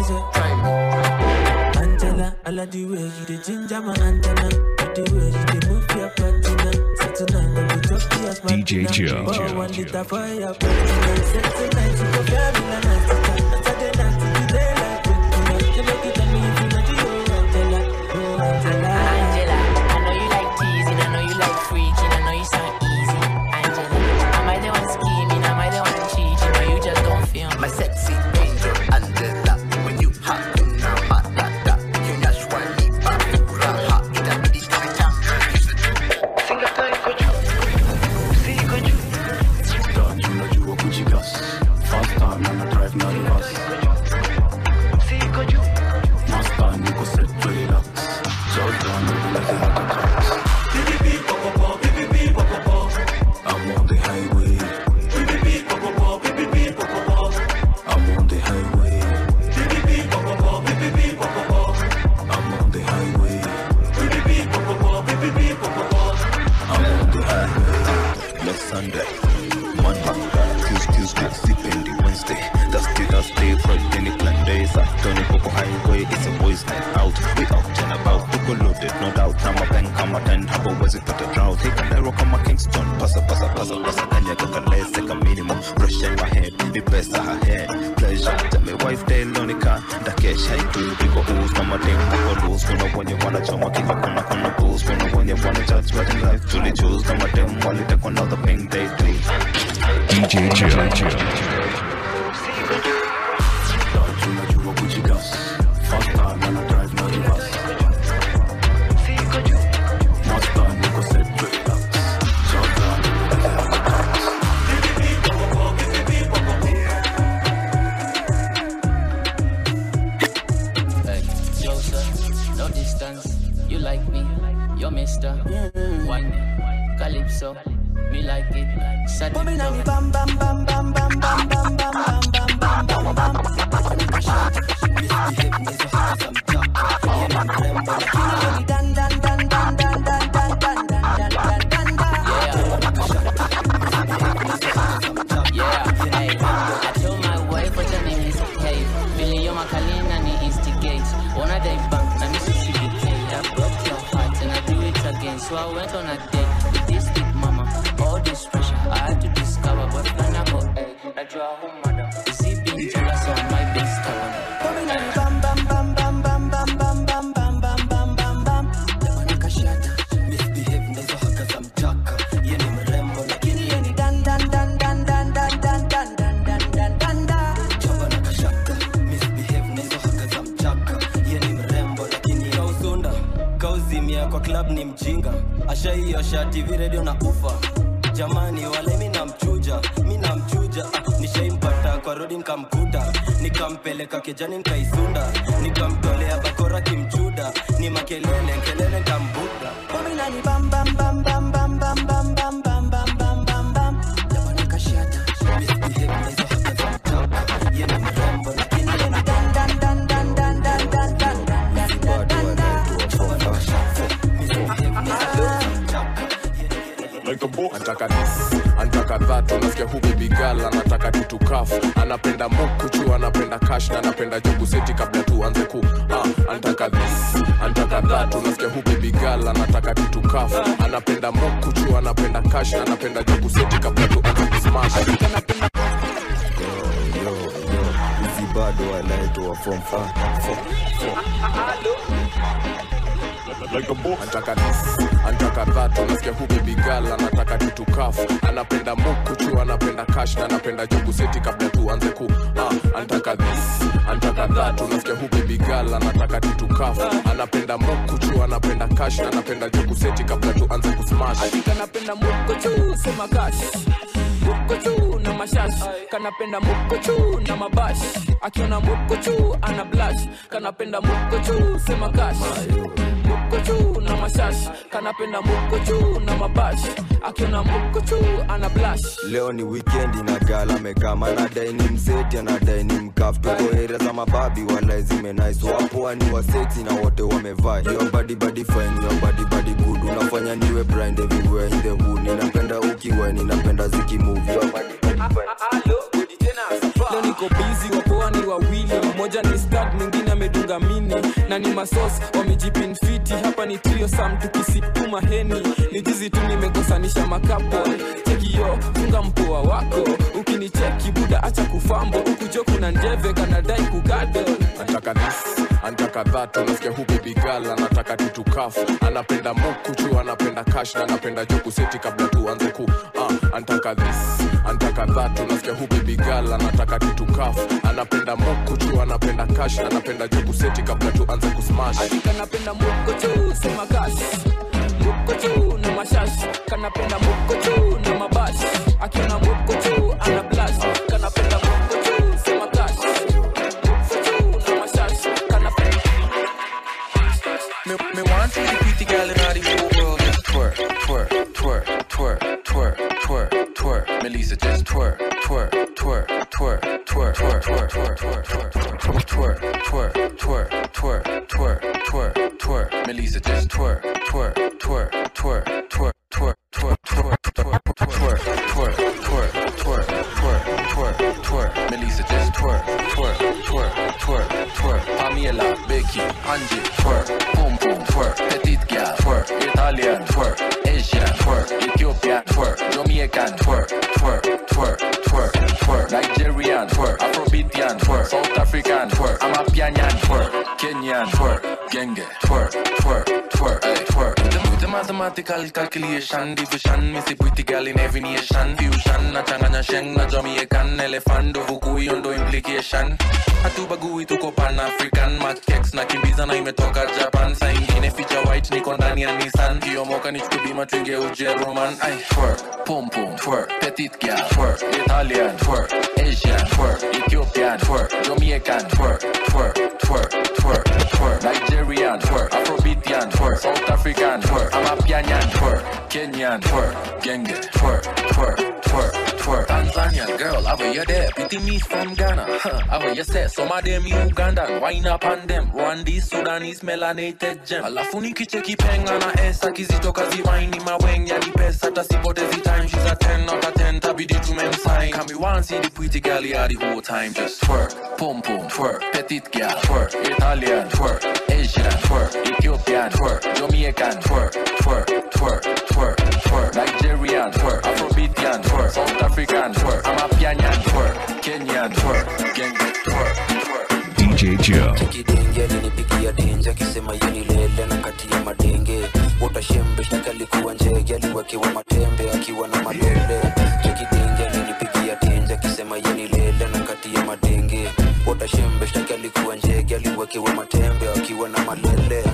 Angela, I like the way you the ginger my antenna. The way you the move your patina. So tonight I will drop you as my DJ Joe. Oh, 1 liter for your patina. So tonight you go grab me and Saturday night you be there like patina. You make it on me if you not you, Angela. Oh, Angela. Angela, I know you like teasing, I know you like freaking, I know you sound easy. Angela, am I the one scheming, am I the one cheating, or you just don't feel me? My sexy angel, Angela. When you hot, you know hot like that. You just want me back. Hot, you don't need to talk. Sing a story, could you? See, could you? Don't you know you a Gucci gas? Fast time and I drive no reverse. See, could you? Master, you go sit relax. Just down the like a hot attack. I'm on the highway. I'm on the highway. I'm on the highway. I'm on the highway. Next Sunday, Monday, Tuesday, depending Wednesday. Thursday, Friday, plan days. Tony Popo Highway, it's a boys' night out. We out and about, people loaded, no doubt. I'm a bank, I'm a 10, how was it put a drought? Take a narrow, come a Kingston, passa, Kanya, Kakale, second minimum, brush in my head, the best of her head. Pleasure, tell me wife, day, Lonica, Dakesh, I do, we go ooze, mama, day, Moko lose, when you wanna choma, keep up on the booze, when you wanna judge, what in life, truly choose, come a damn, while it take another pink day, three. DJ Joe. Don't you know you a Gucci gas? Fast time and I drive no reverse. Master, you go sit relax. Just down the like a hot attack. Hey, Joseph, no distance. You like me, you're Mr. One Calypso, me like it. Saturday. Bam bam bam bam bam bam bam bam bam bam bam bam. So I went on a date with this big mama. All this pressure, I had to discover what plan I got. I draw a home mother. Is he being jealous on my big star? Bam bam bam bam bam bam bam bam bam bam bam bam bam bam. Jamanaka shata, misbehave nezo haka za mtaka. Yeni mrembo lakini yeni dan dan dan dan dan dan dan dan dan dan dan dan dan. Jamanaka shata, misbehave nezo haka za mtaka. Yeni mrembo lakini kausunda. Kauzimia kwa club ni mjinga. Asha hiyo shati video na ufa. Jamani wale mina mchuja. Nishaimpata kwa rodi nikamkuta. Nikampeleka kijani nikaisunda. Nikamtolea bakora kimchuda. Ni makelele nikambuda. Wamina ni bam bam bam bam bam bam bam bam bam bam bam bam bam. Jamanaka shata, misbehave nezo haka za mtaka. Yeni mrembo lakini yeni dan dan dan dan dan dan dan dan dan dan dan dan. Like a boss. Antaka this, antaka that, unasikia hu baby girl, anataka tutu kafu. Anapenda mukuchu, anapenda cash, na anapenda jogu seti kabla tuanze ku antaka this, antaka that, unasikia hu baby girl, anataka tutu kafu. Anapenda mukuchu, anapenda cash, na anapenda jogu seti kabla tuanze ku smash. Yo, hizi bado wanaitwa form 4. Like a boss. Antaka this, antaka that, unasikia hu baby girl, anataka tutu kafu. Anapenda mukuchu, anapenda cash, na anapenda jogu seti kabla tuanze ku antaka this, antaka that, unasikia hu baby girl, anataka tutu kafu. Anapenda mukuchu, anapenda cash, na anapenda jogu seti kabla tuanze ku smash. Anapenda mukuchu, sema cash. Mukuchu na mashash, kanapenda mukuchu na mabash. Akiona mukuchu ana blush, kanapenda mukuchu, sema cash. Mukuchu na mashash kanapenda mukuchu na mabash akiona mukuchu ana blush. Leo ni weekend na gala mekama na daini mseti anadai ni mkafu. Tuko area za mababi wala zime nice. Wapo ni wa sexy na wote wamevaa. Your body fine, your body good. Unafanya niwe blind everywhere in the hood. Ninapenda ukiwa, ninapenda ziki move. Your body fine. Leo niko busy, wapoa ni wawili. Moja ni stud, mwingine amedunga mini. Na ni masos, wamejipin fiti. Hapa ni trio sam, tukisipuma heni. Ni jizi tu nimekosanisha makapo. Cheki yo, funga mpoa wako. Ukinicheki buda acha kufambo. Ukujo kuna njeve, kanadai kugado. Antaka this, antaka that. Unasikia hu baby girl, anataka tutukafu. Anapenda mukuchu, anapenda cash. Na anapenda joku seti kabla tuanze ku antaka this, antaka that. Unasikia hu baby girl, anataka tutukafu. Anapenda mukuchu, anapenda cash. Na anapenda joku seti kabla tuanze kusmash. Atika napenda mukuchu, sema cash. Mukuchu na mashash. Kanapenda mukuchu na mabash. Akiona mukuchu, ana blush. Kanapenda mukuchu, sema cash. Mukuchu na mashash. Kanapenda. Me want to see the pretty girl in all the whole world just twerk, twerk, twerk, twerk, twerk, twerk, twerk. Melissa just twerk, twerk, twerk, twerk, twerk, twerk, twerk, twerk, twerk, twerk, twerk, twerk, twerk, twerk, twerk, twerk. Melissa just twerk, twerk, twerk, twerk, twerk, twerk, twerk, twerk, twerk, twerk, twerk, twerk, twerk, twerk, twerk, twerk. Melissa just twerk, twerk, twerk, twerk, twerk. Pamela, Becky, Angie, twerk, boom boom, twerk. Petite girl, twerk. Italian, twerk. Asian, twerk. Ethiopian, twerk. Jamaican, twerk, twerk, twerk, twerk, twerk. Nigerian, twerk. Afrobeatian, twerk. South African, twerk. Amapianian, twerk. Kenyan, twerk. Genge, twerk, twerk, twerk, twerk. The mathematical calculation, division, missy pretty girl in every nation. Fusion, na changanya sheng, na Jamaican, elephant, ovukui, ondo implication. Hatubagui tuko Pan-African, Makex na kimbiza na imetoka Japan. Sa ingine feature white, niko ndani ya Nissan. Kiyomoka nichukubima twinge uje Roman. Ay, twerk, pom pom, twerk, petite girl, twerk, Italian, twerk, Asian, twerk, Ethiopian, twerk, Jamaican, twerk, twerk, twerk, twerk, twerk, Nigerian, twerk, Afrobeatian, twerk, South African, twerk, Amapianian, twerk, Kenyan, twerk, Genge, twerk, twerk, twerk, twerk. Tanzanian girl, how are you there? Pretty me from Ghana, how are you say? Some of them Ugandan, wine up on them. Rwandese, Sudanese, melanated gem. Alafu nikicheki penga na esa kizitoka ziwaini maweng ya nipesa tasipotezi time. She's a 10 out of 10, tabidi tumemsign. Can we want see the pretty girl here the whole time? Just twerk, pom pom, twerk, petite girl, twerk, Italian, twerk, Asian, twerk, Ethiopian, twerk, Jamaican, twerk, twerk, twerk, twerk, twerk, Nigerian, twerk, Afrobeatian, twerk, South African, twerk, Amapianian, twerk, Kenyan, twerk, Genge, twerk, twerk. DJ Joe. Chekidenge alinipigia denja kisema yeni lele na kati ya madenge. Utashembe shtaka alikuwa njege aliwekewa matembe akiwa na malele. Chekidenge alinipigia denja kisema yeni lele na kati ya madenge. Utashembe shtaka alikuwa njege aliwekewa matembe akiwa na malele.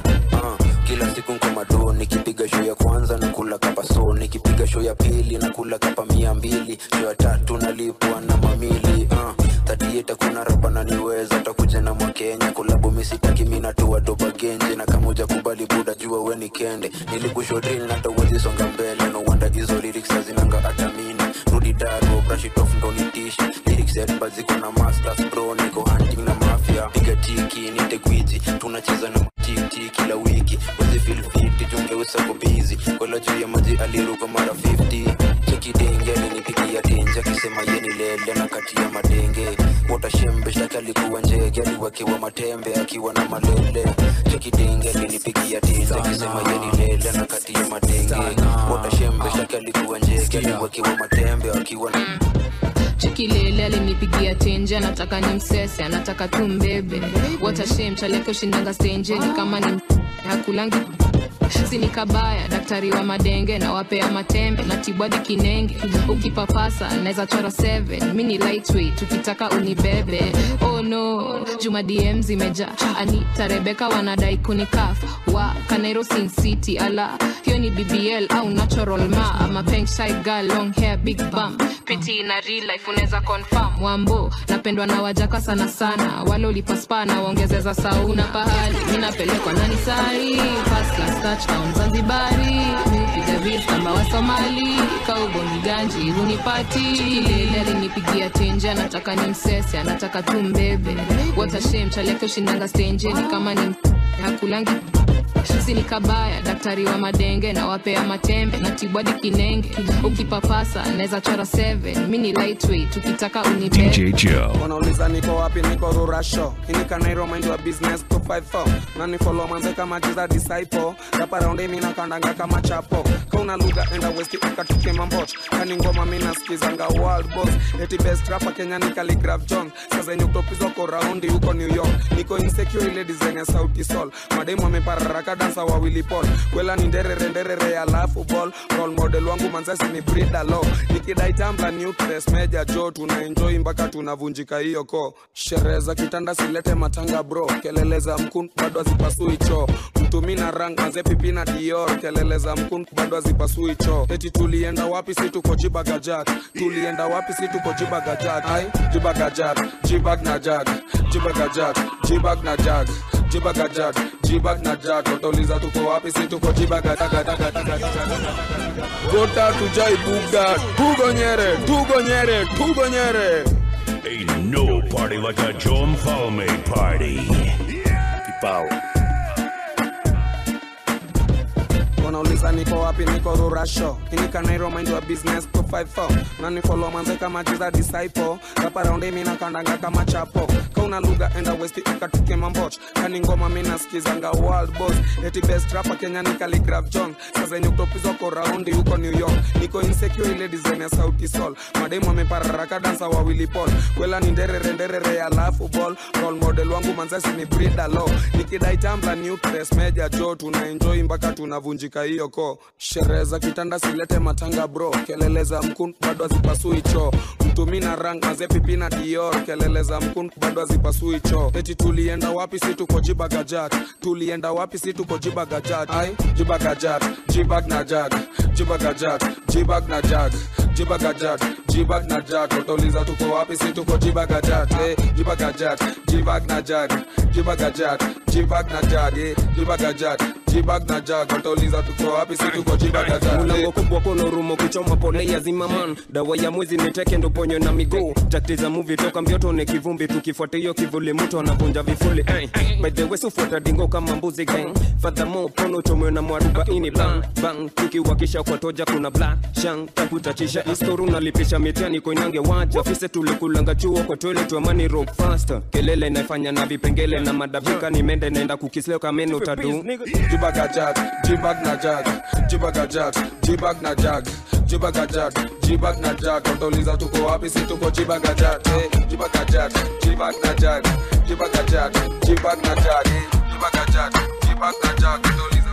Kila siku nko mado nikipiga show ya kwanza na kula kapa so nikipiga show ya pili na kula kapa 200 show ya tatu nalipwa na mamili tatieta kuna rapa na niweza takuja na Mwakenya kolabo misitaki mina tuwa doba genje na kama uja kubali buda jua we ni kende nilikusho drill na tawezi songa mbele no wonder hizo lyrics hazinanga hata mini rudi daro brush it off ndo nitishi lyrics headbuds ziko na masters bro niko hunting na mafia piga tiki nite gwiji tunacheza na tiki kila wiki wezi feel fit junge usako busy kola juu ya maji aliruka mara 50 cheki denge alinipigia denja kisema yeni lele na kati ya madenge utashembe shtaka alikuwa njege aliwekewa matembe akiwa na malele cheki denge alinipigia denja kisema yeni lele na kati ya madenge utashembe shtaka alikuwa njege aliwekewa matembe akiwa na Chikilele alinipigia tenje anataka nimsese anataka tumbebe what a shame chaleko shindanga stage ni kama ni hakulangi sini kabaya daktari wa madenge na wapea matembe na tibwadi kinenge ukipapasa naweza chora 7 mini lightweight tukitaka unibebe oh no Juma DM zimeja Anita Rebecca wanadai kunikaf wa Kanairo Sin City ala hiyo ni BBL au natural ma ama pink side girl long hair big bum pretty in a real life unaweza confirm wambo napendwa na wajaka sana sana wale ulipaspa na waongezeza sauna pahali mimi napelekwa nani sai first class Georgetown Zanzibari, piga beat kama wa Somali, kaubo ni ganji hunipati. Lele alinipigia tenje, anataka ni msese, anataka tu mbebe. What a shame, chaleke ushinanga stage ni kama ni hakulangi. Sisi ni kabaya, daktari wa madenge na wapea matembe na tibwadi kinenge. Ukipapasa naweza chora 7, mimi ni lightweight tukitaka unipe. DJ Joe. Wanauliza niko wapi, niko Rura Show. Inika Nairo mind your business 254. Nani follow manze kama jiza disciple. Rapa round mimi na kandanga kama chapo. Kauna lugha enda west ukatuke mamboch. Kani ngoma mimi nasikizanga world boss. Eti best rapper Kenya ni Calligraph Jones. Sasa ni utopizwa kwa round huko New York. Niko insecure ile design ya Sauti Sol. Mademu amepararaka dansa wa Willy Paul. Kwela ni nderere alafu ball. Role model wangu manzasi ni Brida Law. Nikidai tambla nucleus meja Joe. Tuna enjoy mpaka tunavunjika hiyo ko. Sherehe za kitanda silete matanga bro. Kelele za mkun bado hazipasui choo. Mtumi na rang manze pipi na Dior. Kelele za mkun bado hazipasui choo. Eti tulienda wapi si tuko Jibagajat. Tulienda wapi si tuko Jibagajat. Ai Jibagajat, Jibag na Jag. Jibagajat, Jibag na Jag. Jibagajat, Jibag na Jag. Utauliza tuko wapi si tuko Jibagajat. Gota tujai buga. Tugonyere. Ain't no party like a Joe Mfalme party. Kipao. Wanauliza niko wapi, niko Rura Show. Inika Nairo mind your business 254. Nani follow manze kama jiza disciple. Rapa round mimi na kandanga kama chapo. Kauna lugha enda west ukatuke mamboch. Kani ngoma mimi nasikizanga world boss. Eti best rapper Kenya ni Calligraph Jones. Sasa ni utopizwa kwa round huko New York. Niko insecure ile design ya Sauti Sol. Mademu amepararaka dansa wa Willy Paul. Kwela ni nderere alafu ball. Role model wangu manzasi ni Brida Law. Nikidai tambla nucleus meja Joe. Tuna enjoy mpaka tunavunjika hiyo ko. Sherehe za kitanda silete matanga bro. Kelele za mkun bado hazipasui choo. Mtumi na rang maze pipi na Dior. Kelele za mkun bado hazipasui choo. Eti tulienda wapi si tuko Jibagajat. Tulienda wapi si tuko Jibagajat. Ai Jibagajat, Jibag na Jag. Jibagajat, Jibag na Jag. Jibagajat, Jibag na Jag. Utauliza tuko wapi si tuko Jibagajat. Jibagajat, Jibag na Jag. Jibagajat, Jibag na Jag. Jibagajat, Jibag na Jag. Utauliza tuko wapi si tuko Jibagajat. Mlango kubwa kono rumo kichoma pole ya zimaman. Dawa ya mwezi niteke ndo ponyo na miguu. Taktiza movie toka mbioto ne kivumbi. Tukifuata hiyo kivuli mtu anavunja vifuli. By the way sufuata dingo kama mbuzi gang. Furthermore pono chomwe na mwaruba ini bang bang. Tukiwakisha kwa toja kuna black shang. Takutachisha istoru nalipisha mitiani koinange waja. Fise tulikulanga chuo kwa toilet wa money rock faster. Kelele naifanya na vipengele na madabika ni mende naenda kukisleo kameno tadu. Jibagajat, Jibag na Jag. Jibagajat, Jibag na Jag. Jibagajat, Jibag na Jag. Utauliza tuko wapi si tuko Jibagajat. Jibagajat, Jibag na Jag. Jibagajat, Jibag na Jag. Jibagajat, Jibag na Jag. Utauliza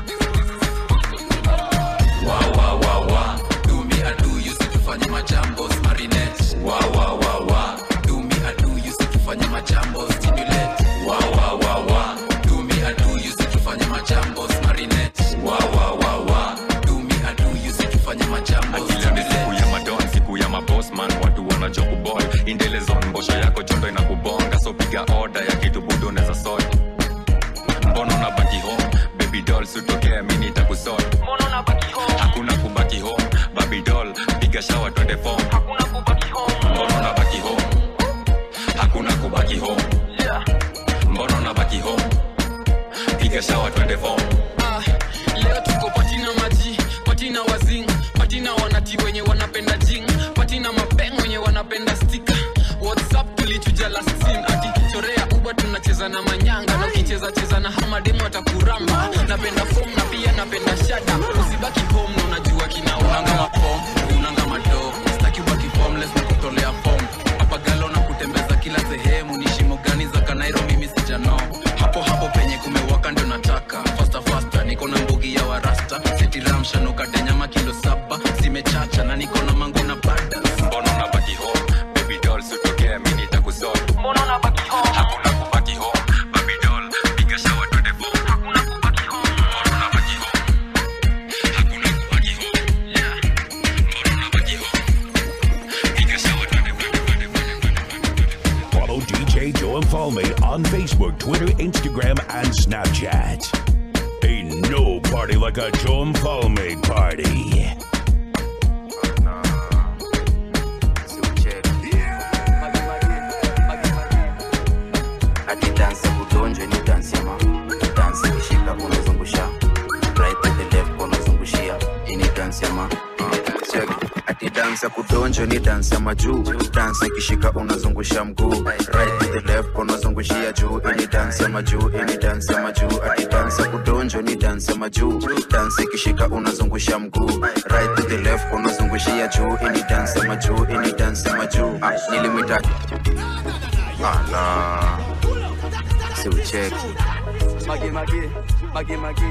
Wa do me I do you see tufanye majambo marinette. Wa do me I do you see tufanye majambo stimulate. Wa do me I do you see tufanye majambo marinette. Wa do me I do you see tufanye majambo stimulate. Siku ya madon, siku ya maboss man, watu wanajua kuboy. Indele zone mbosho yako jondo inakubonga, so piga order ya kitu budo neza sort. Mbono na baki home, baby doll sutokea mini takusort. Mbono na baki home, hakuna kubaki home, baby doll piga shower twende form. Hakuna kubaki home, mbono na baki home, hakuna kubaki home. Mbono na baki home, piga shower twende form. Leo tuko patina maji, patina wazing, patina wanati wenye wanapenda jing, patina mapeng wenye wanapenda sticker. WhatsApp tulichuja last scene ati chorea uba tunacheza na manyanga na ukicheza na hamademu watakuramba. Napenda form na pia napenda shada. Usibaki home na unajua kina unanga mapom, unanga mado. Sitaki ubaki homeless na kutolea form. Hapa galo na kutembeza kila sehemu. Ni shimo gani za Kanairo mimi sijano. Hapo penye kumewaka ndo nataka. Faster niko na mbugi ya warasta. Seti ramsha nukate nyama kilo 7. Zimechacha na niko na mangu na bada. Mbono na baki home, baby doll sutokea mini takusort. Mbono na baki home, hakuna kubaki home, baby doll piga shower twende form. Hakuna kubaki home, mbono na baki home, hakuna kubaki home. Mbono na baki home, piga shower twende form. Follow DJ Joe Mfalme on Facebook, Twitter, Instagram, and Snapchat. Ain't no party party like a Joe Palme party. Ati dance kudonjwe ni dance yama. Dance kishika unazungusha. Right to the left unazungushia. Ini dance yama. Check. Ati dance kudonjwe ni dance yama juu. Dance kishika unazungusha mguu. Right to the left unazungushia juu. Ini dance yama juu. Ini dance yama juu. Ati dance kudonjwe ni dance yama juu. Dance kishika unazungusha mguu. Right to the left unazungushia juu. Ini dance yama juu. Ini dance yama juu. Nilimwita. Ala. Ucheki magi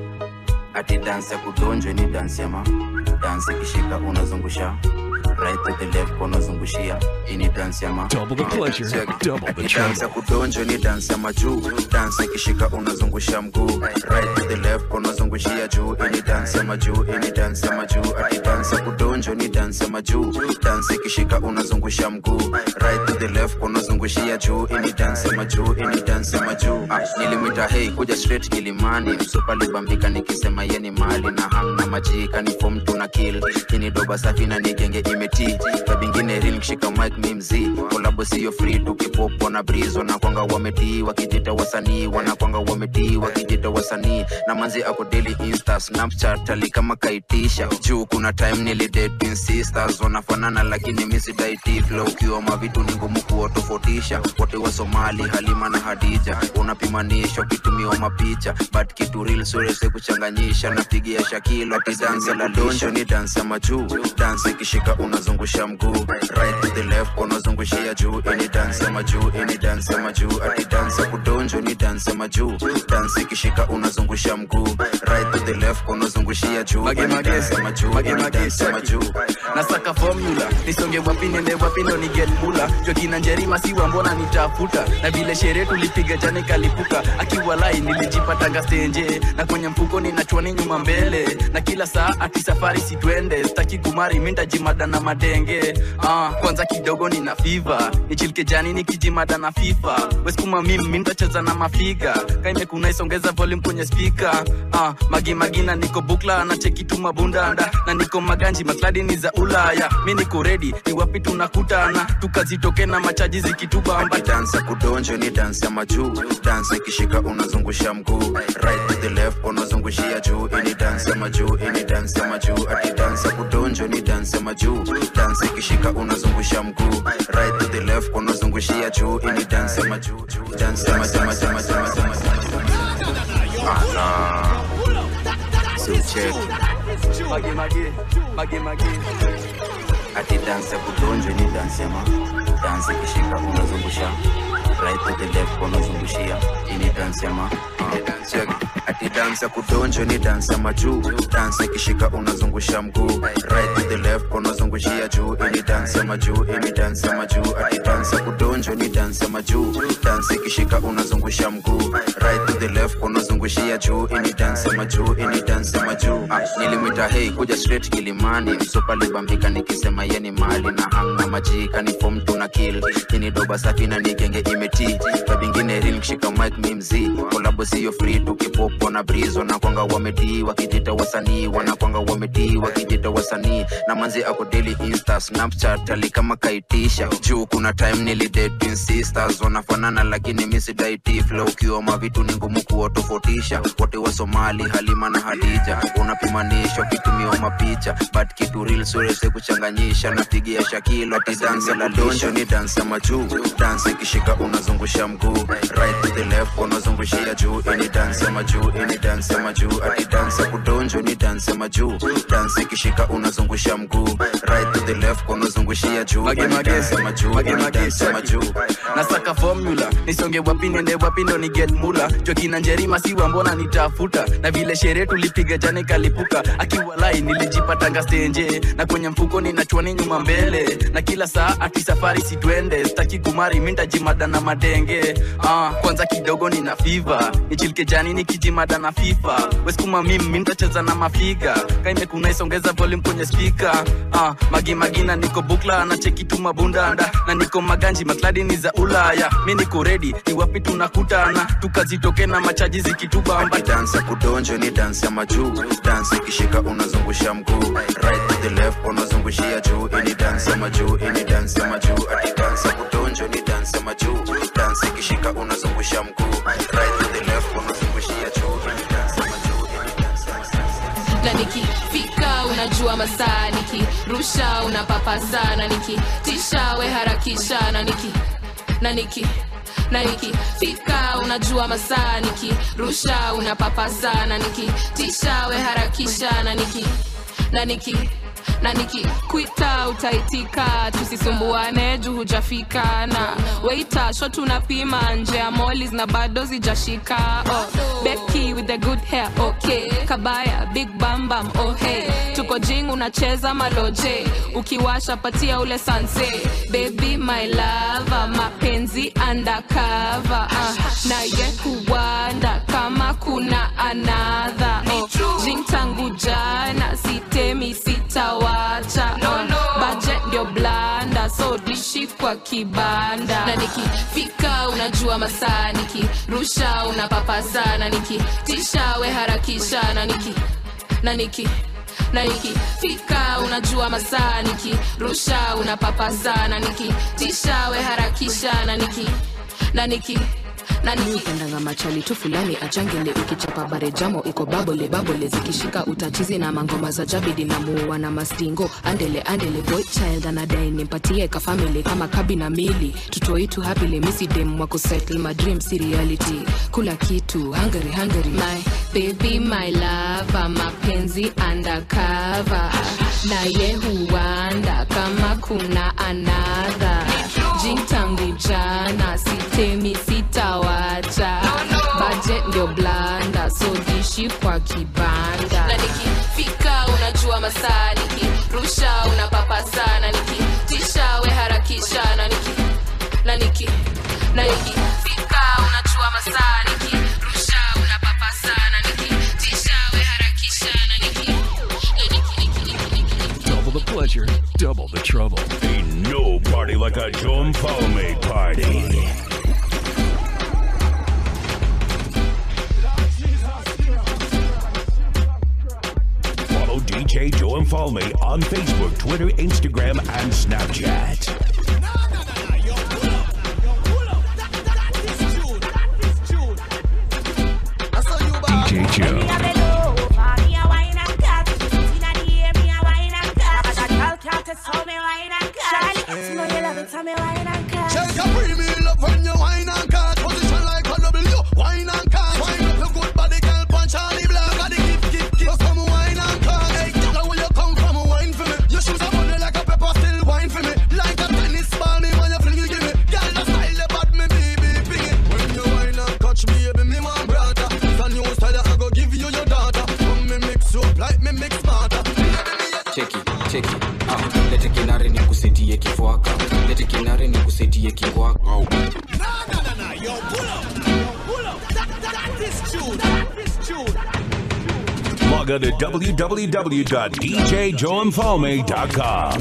ati dance ya kudonjwe ni dance yama. Dance kishika unazungusha. Right to the left unazungushia. Ini dance yama. Double the pleasure, double the trouble. Dance ya kudonjwe ni dance yama juu. Dance kishika unazungusha mguu. Right to the left unazungushia juu. Ini dance yama juu. Ini dance yama juu. Ati dance ya kudonjwe ni dance yama juu. Dance kishika unazungusha mguu. Right to the left unazungushia juu. Ini dance yama juu. Ini dance yama juu. Nilimwita hey kuja straight Kilimani. Msupa libambika nikisema yeni mali na hang na majika ni form tuna kill. Kini doba safi na nigenge imeti. Kabingine real kishika mic mimzi. Kolabo siyo free tukipop na breeze. Wanakwanga wameti wakijita wasanii. Wanakwanga wameti wakijita wasanii. Na manzi ako daily insta Snapchat ali kama kaitisha. Juu kuna time nilidate sisters. Wanafanana lakini misi daiti flow. Kiwa mavitu ni ngumu kuotofautisha. Wote wa Somali Halima na Hadija. Unapimanisha kitumiwa mapicha. But kitu real surese kuchanganyisha. Napigia Shakilo ati dance la donjo ni dance ya majuu. Dance kishika unazungusha mguu. Right to the left unazungushia juu. Ini dance ya majuu. Ini dance ya majuu. Ati dance ya kudonjo ni dance ya majuu. Dance kishika unazungusha mguu. Right to the left unazungushia juu. Ini dance ya majuu. Ini dance ya majuu. Nasaka formula nisonge wapi nende wapi ndo ni get mula. Joki na Njerima siwa mbona nitafuta. Na vile sherehe tulipiga jana kalipuka. Akiwa lai nilijipata stage. Na kwenye mfuko ninachwani nyuma mbele. Na kila saa ati safari si twende. Sitaki kumari minda jimada na madenge. Kwanza kidogo nina fever. Nichilke jani nikijimada na FIFA. Weskuma mimi minda cheza na mafiga. Kaime kuna isongeza volume kwenye speaker. Magi na niko bukla na cheki tu mabundanda. Na niko maganji makladi ni za Ulaya. Mi niko ready ni wapi tunakutana. Tukazitoke na machaji zikitubamba. Dance kudonjo ni dance ya majuu. Dance kishika unazungusha mguu. Right to the left unazungushia juu. Ini dance ya majuu. Ini dance ya majuu. Ati dance kudonjo ni dance ya majuu. Dance kishika unazungusha mguu. Right to the left unazungushia juu. Ini dance ya majuu. Dance ya majuu. Ala. Ucheki magi ati dance kudonjo ni dance yama. Dance kishika unazungusha. Right to the left unazungushia. Ini dance yama. Check. Ati dance kudonjo ni dance ya majuu. Dance kishika unazungusha mguu. Right to the left unazungushia juu. Ini dance ya majuu. Ini dance ya majuu. Ati dance kudonjo ni dance ya majuu. Dance kishika unazungusha mguu. Right to the left unazungushia juu. Ini dance ya majuu. Ini dance ya majuu. Nilimwita hey kuja straight Kilimani. Msupa libambika nikisema yeni mali na hang na majika ni form tuna kill. Kini doba safi na nigenge imeti. Kabingine real kishika mic mimzi. Kolabo siyo free tukipop na breeze. Wanakwanga wameti wakijita wasanii. Wanakwanga wameti wakijita wasanii. Na manzi ako daily insta Snapchat ali kama kaitisha. Juu kuna time nilidate sisters. Wanafanana lakini misi daiti flow. Kiwa mavitu ni ngumu kuotofautisha. Wote wa Somali Halima na Hadija. Unapimanisha kitumiwa mapicha. But kitu real surese kuchanganyisha. Napigia Shakilo ati dance la donjo ni dance ya majuu. Dance kishika unazungusha mguu. Right to the left unazungushia juu. Ini dance ya majuu. Ini dance ya majuu. Ati dance kudonjo ni dance ya majuu. Dance kishika unazungusha mguu. Right to the left unazungushia juu. Ini dance ya majuu. Ini dance ya majuu. Nasaka formula nisonge wapi nende wapi ndo ni get mula. Joki na Njerima siwa mbona nitafuta. Na vile sherehe tulipiga jana kalipuka. Akiwa lai nilijipata stage. Na kwenye mfuko ninachwani nyuma mbele. Na kila saa ati safari si twende. Sitaki kumari minda jimada na madenge. Kwanza kidogo nina fever, nichilike jani nikijimada na FIFA. Weskuma mimi nitacheza na mafiga, kaime kuna isongeza volume kwenye speaker. Magina niko bukla na cheki tu mabundanda, na niko maganji makladi ni za Ulaya. Mimi niko ready, ni wapi tunakutana, tukazitoke na machaji zikitubamba. Dance kudonjo ni dance ya majuu, dance ikishika unazungusha mguu, right to the left unazungushia juu. Ini dance ya majuu, ini dance ya majuu. Ati dance kudonjo ni dance ya majuu, dance ikishika unazungusha mguu, right to the left unazungushia juu. Ini dance ya majuu, ini dance ya majuu. Na nikifika unajua masaa, nikirusha unapapasa, na nikitisha we harakisha, na nikifika unajua masaa, nikirusha unapapasa, na nikitisha we harakisha, na nikikuita utaitika, tusisumbuane juu hujafika. Na waiter shot tunapima nje ya mollies na bado zijashika. Becky with the good hair, okay. Kabaya big bam bam, oh hey. Tuko jing unacheza maloje, ukiwasha patia ule sanse. Baby my lover, mapenzi undercover. Na ye kuwanda kama kuna another. Jing tangu jana sitemi sitawacha. Budget ndio blanda, so dishi kwa kibanda. Na nikifika unajua masaa, nikirusha unapapasa, na nikitisha we harakisha, na nikifika unajua masaa, nikirusha unapapasa, na nikitisha we harakisha, na upendanga machali tu fulani achangele, ukichapa bare jamo iko babole zikishika utachizi, na mangoma za jabidi na muwa na mastingo. Andele boy child anadai nimpatie ka family kama kabi na mili, tutoitu happily misi dem wako settle my dreams reality. Kula kitu hungry my baby my lover, mapenzi undercover. Na ye huwanda kama kuna another. Jintangu jana sitemi sitawacha. Budget ndio blanda, so dishi kwa kibanda. Na nikifika unajua masaa, nikirusha unapapasa, na nikitisha we harakisha, na nikifika unajua masaa, nikirusha unapapasa, na nikitisha we harakisha, Double the pleasure, double the trouble. Ain't no party like a Joe Paume party. Follow DJ Joe Paume on Facebook, Twitter, Instagram, and Snapchat. DJ Joe. Check your premium love when you wine and cut. Position like a W, wine and cut. Wine up your good body, girl, punch Charlie Black. Got the give, some wine and cut. Hey, girl, where you come from, wine for me. Your shoes are running like a pepper, still wine for me. Like a tennis ball, me when you fling it, give me. Girl, the style about me, baby, ping it. When you wine and catch me, baby, me my brother. It's a new style, I go give you your daughter. Come me mix you up like me mix smarter. Check it, lete kinare ni kusetie kifuaka, lete kinare ni kusetie kifuaka. Na, yo, pull up, that is true. Log on to www.djjoeinfalme.com.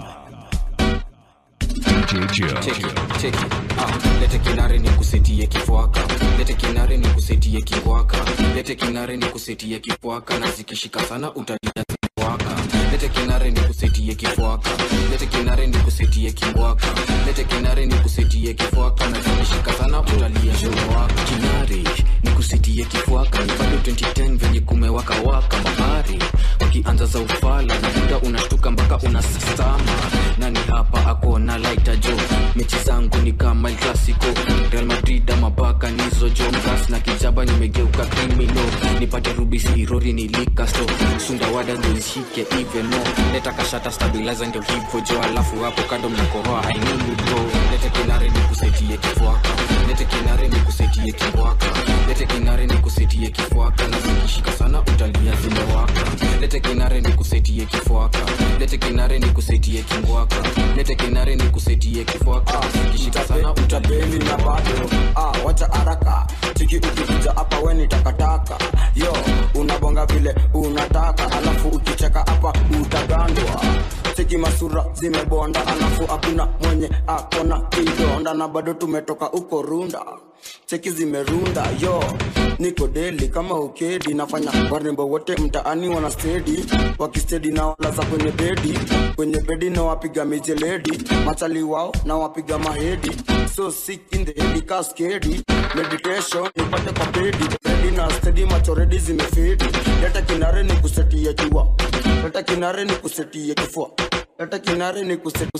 DJ Joe. Check it, lete kinare ni kusetie kifuaka, lete kinare ni kusetie kifuaka, lete kinare ni kusetie kifuaka, na zikishika sana utalia kifuaka. Lete kinare ni kusetie kifuaka, lete kinare ni kusetie kifuaka, lete kinare ni kusetie kifuaka, na zikishika sana utalia kifuaka. Kinare ni kusetie kifuaka, ni bado 2010 venye kumewaka waka bahari. Wakianza za ufala na muda unashtuka mpaka unasastama. Nani hapa ako na lighter jo, mechi zangu ni kama El Clasico. Real Madrid ama Barca nizo jo, Mras na kijaba nimegeuka criminal. Nipate rubisi irori nilika sto, sunda wada ndo nishike even more. Leta kashata stabilizer ndio hivyo jo, alafu hapo kando mnakohoa I need you bro. Lete kinare ni kusetie kifuaka, lete kinare ni kusetie kifuaka, lete kinare ni kusetie kifuaka, na zikishika sana utalia zimewaka. Lete kinare ni kusetie kifuaka, lete kinare ni kusetie kingwaka, lete kinare ni kusetie kifwaka, kishika sana utabeli na bado wacha haraka, chiki ukikuja hapa we ni takataka, yo unabonga vile unataka, alafu ukicheka hapa utagandwa, cheki masura zimebonda, alafu hakuna mwenye akona kidonda, na bado tumetoka uko runda, cheki zimerunda, yo niko deli kama ukedi, nafanya warembo wote mtaani wana steady, wakistedi na walaza kwenye bedi na wapiga mijeledi, machali wao na wapiga mahedi, so sick in the head cascade, meditation nipate kwa bedi, ready na steady macho ready zimefedi, leta kinare ni kusetia jua, leta kinare ni kusetia kifua, leta kinare ni kusetia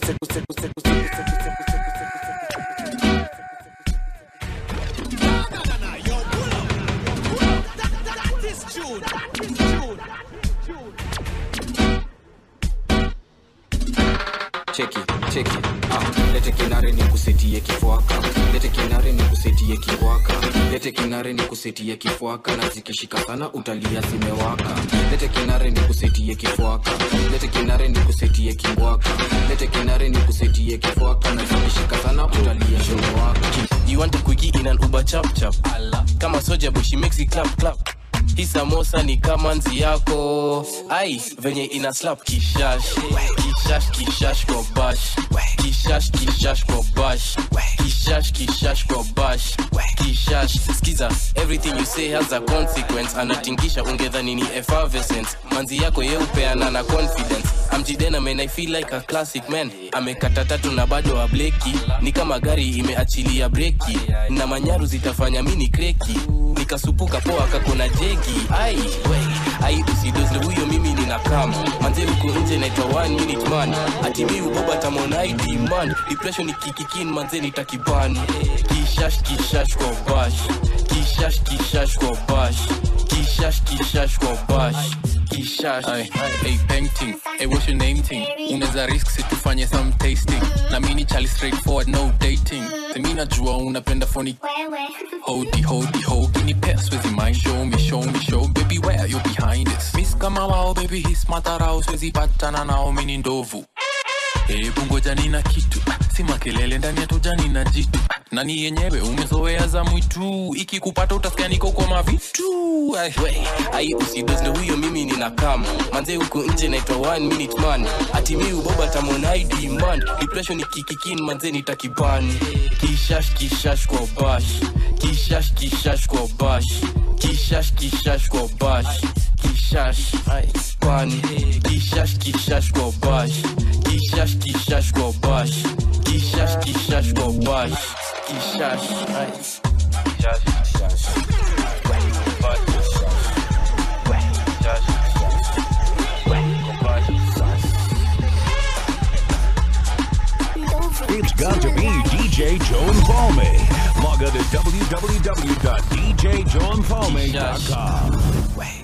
cheki lete kinare ni kusetie kifwaka, lete kinare ni kusetie kiwaka, lete kinare ni kusetie kifwaka, na zikishika sana utalia zimewaka, lete kinare ni kusetie kifwaka, lete kinare ni kusetie kiwaka, lete kinare ni kusetie kifwaka, na zikishika sana utalia zimewaka. You want a quickie in an Uber chap chap, kama soja but she makes it clap clap. Hii samosa ni kama nzi yako, ai venye ina slap kishash, kishash kishash kwa bash, kishash kishash kwa bash, kishash kishash kwa bash, kishash. Skiza, everything you say has a consequence. Anatingisha ungedhani ni effervescence, manzi yako yeupeana na confidence. Amjidena man, I feel like a classic man. Amekata tatu na bado wa bleki, ni kama gari imeachilia breki, na manyaru zitafanya mini kreki, nikasupuka poa kakona jeki. Ai usidozle huyo mimi nina kama manze uko nje naitwa 1 minute man, ati mi uboba tamon ID man, depression ikikikin manze nitakibani, kishash kishash kwa bash, kishash kishash kwa bash, kishash kishash kwa bash, kishash. Hey painting, hey what's your name thing? Unaweza risk situfanye some tasting, na mini chali straightforward no dating, semi najua unapenda phony hodi kini pass with my show me baby where you behind this miss kama wao baby his matarao swezi patana nao mini ndovu. Hebu ngoja nina kitu, si makelele ndani ya tojani na jitu, nani yenyewe umezoea za mwitu, ikikupata utasikia niko kwa mavitu. Ai usidozle huyo mimi nina kama manze uko nje naitwa 1 minute man, ati mi uboba tamon ID man, depression ikikikin manze nitakibani, kishash kishash kwa bash, kishash kishash kwa bash, kishash kishash kwa bash, kishash pani, kishash kishash kwa bash, kishash kishash kwa bash, kishash kishash kwa bash, kishash It's got to be DJ Joe Infalme. Log on to www.djjoeinfalme.com.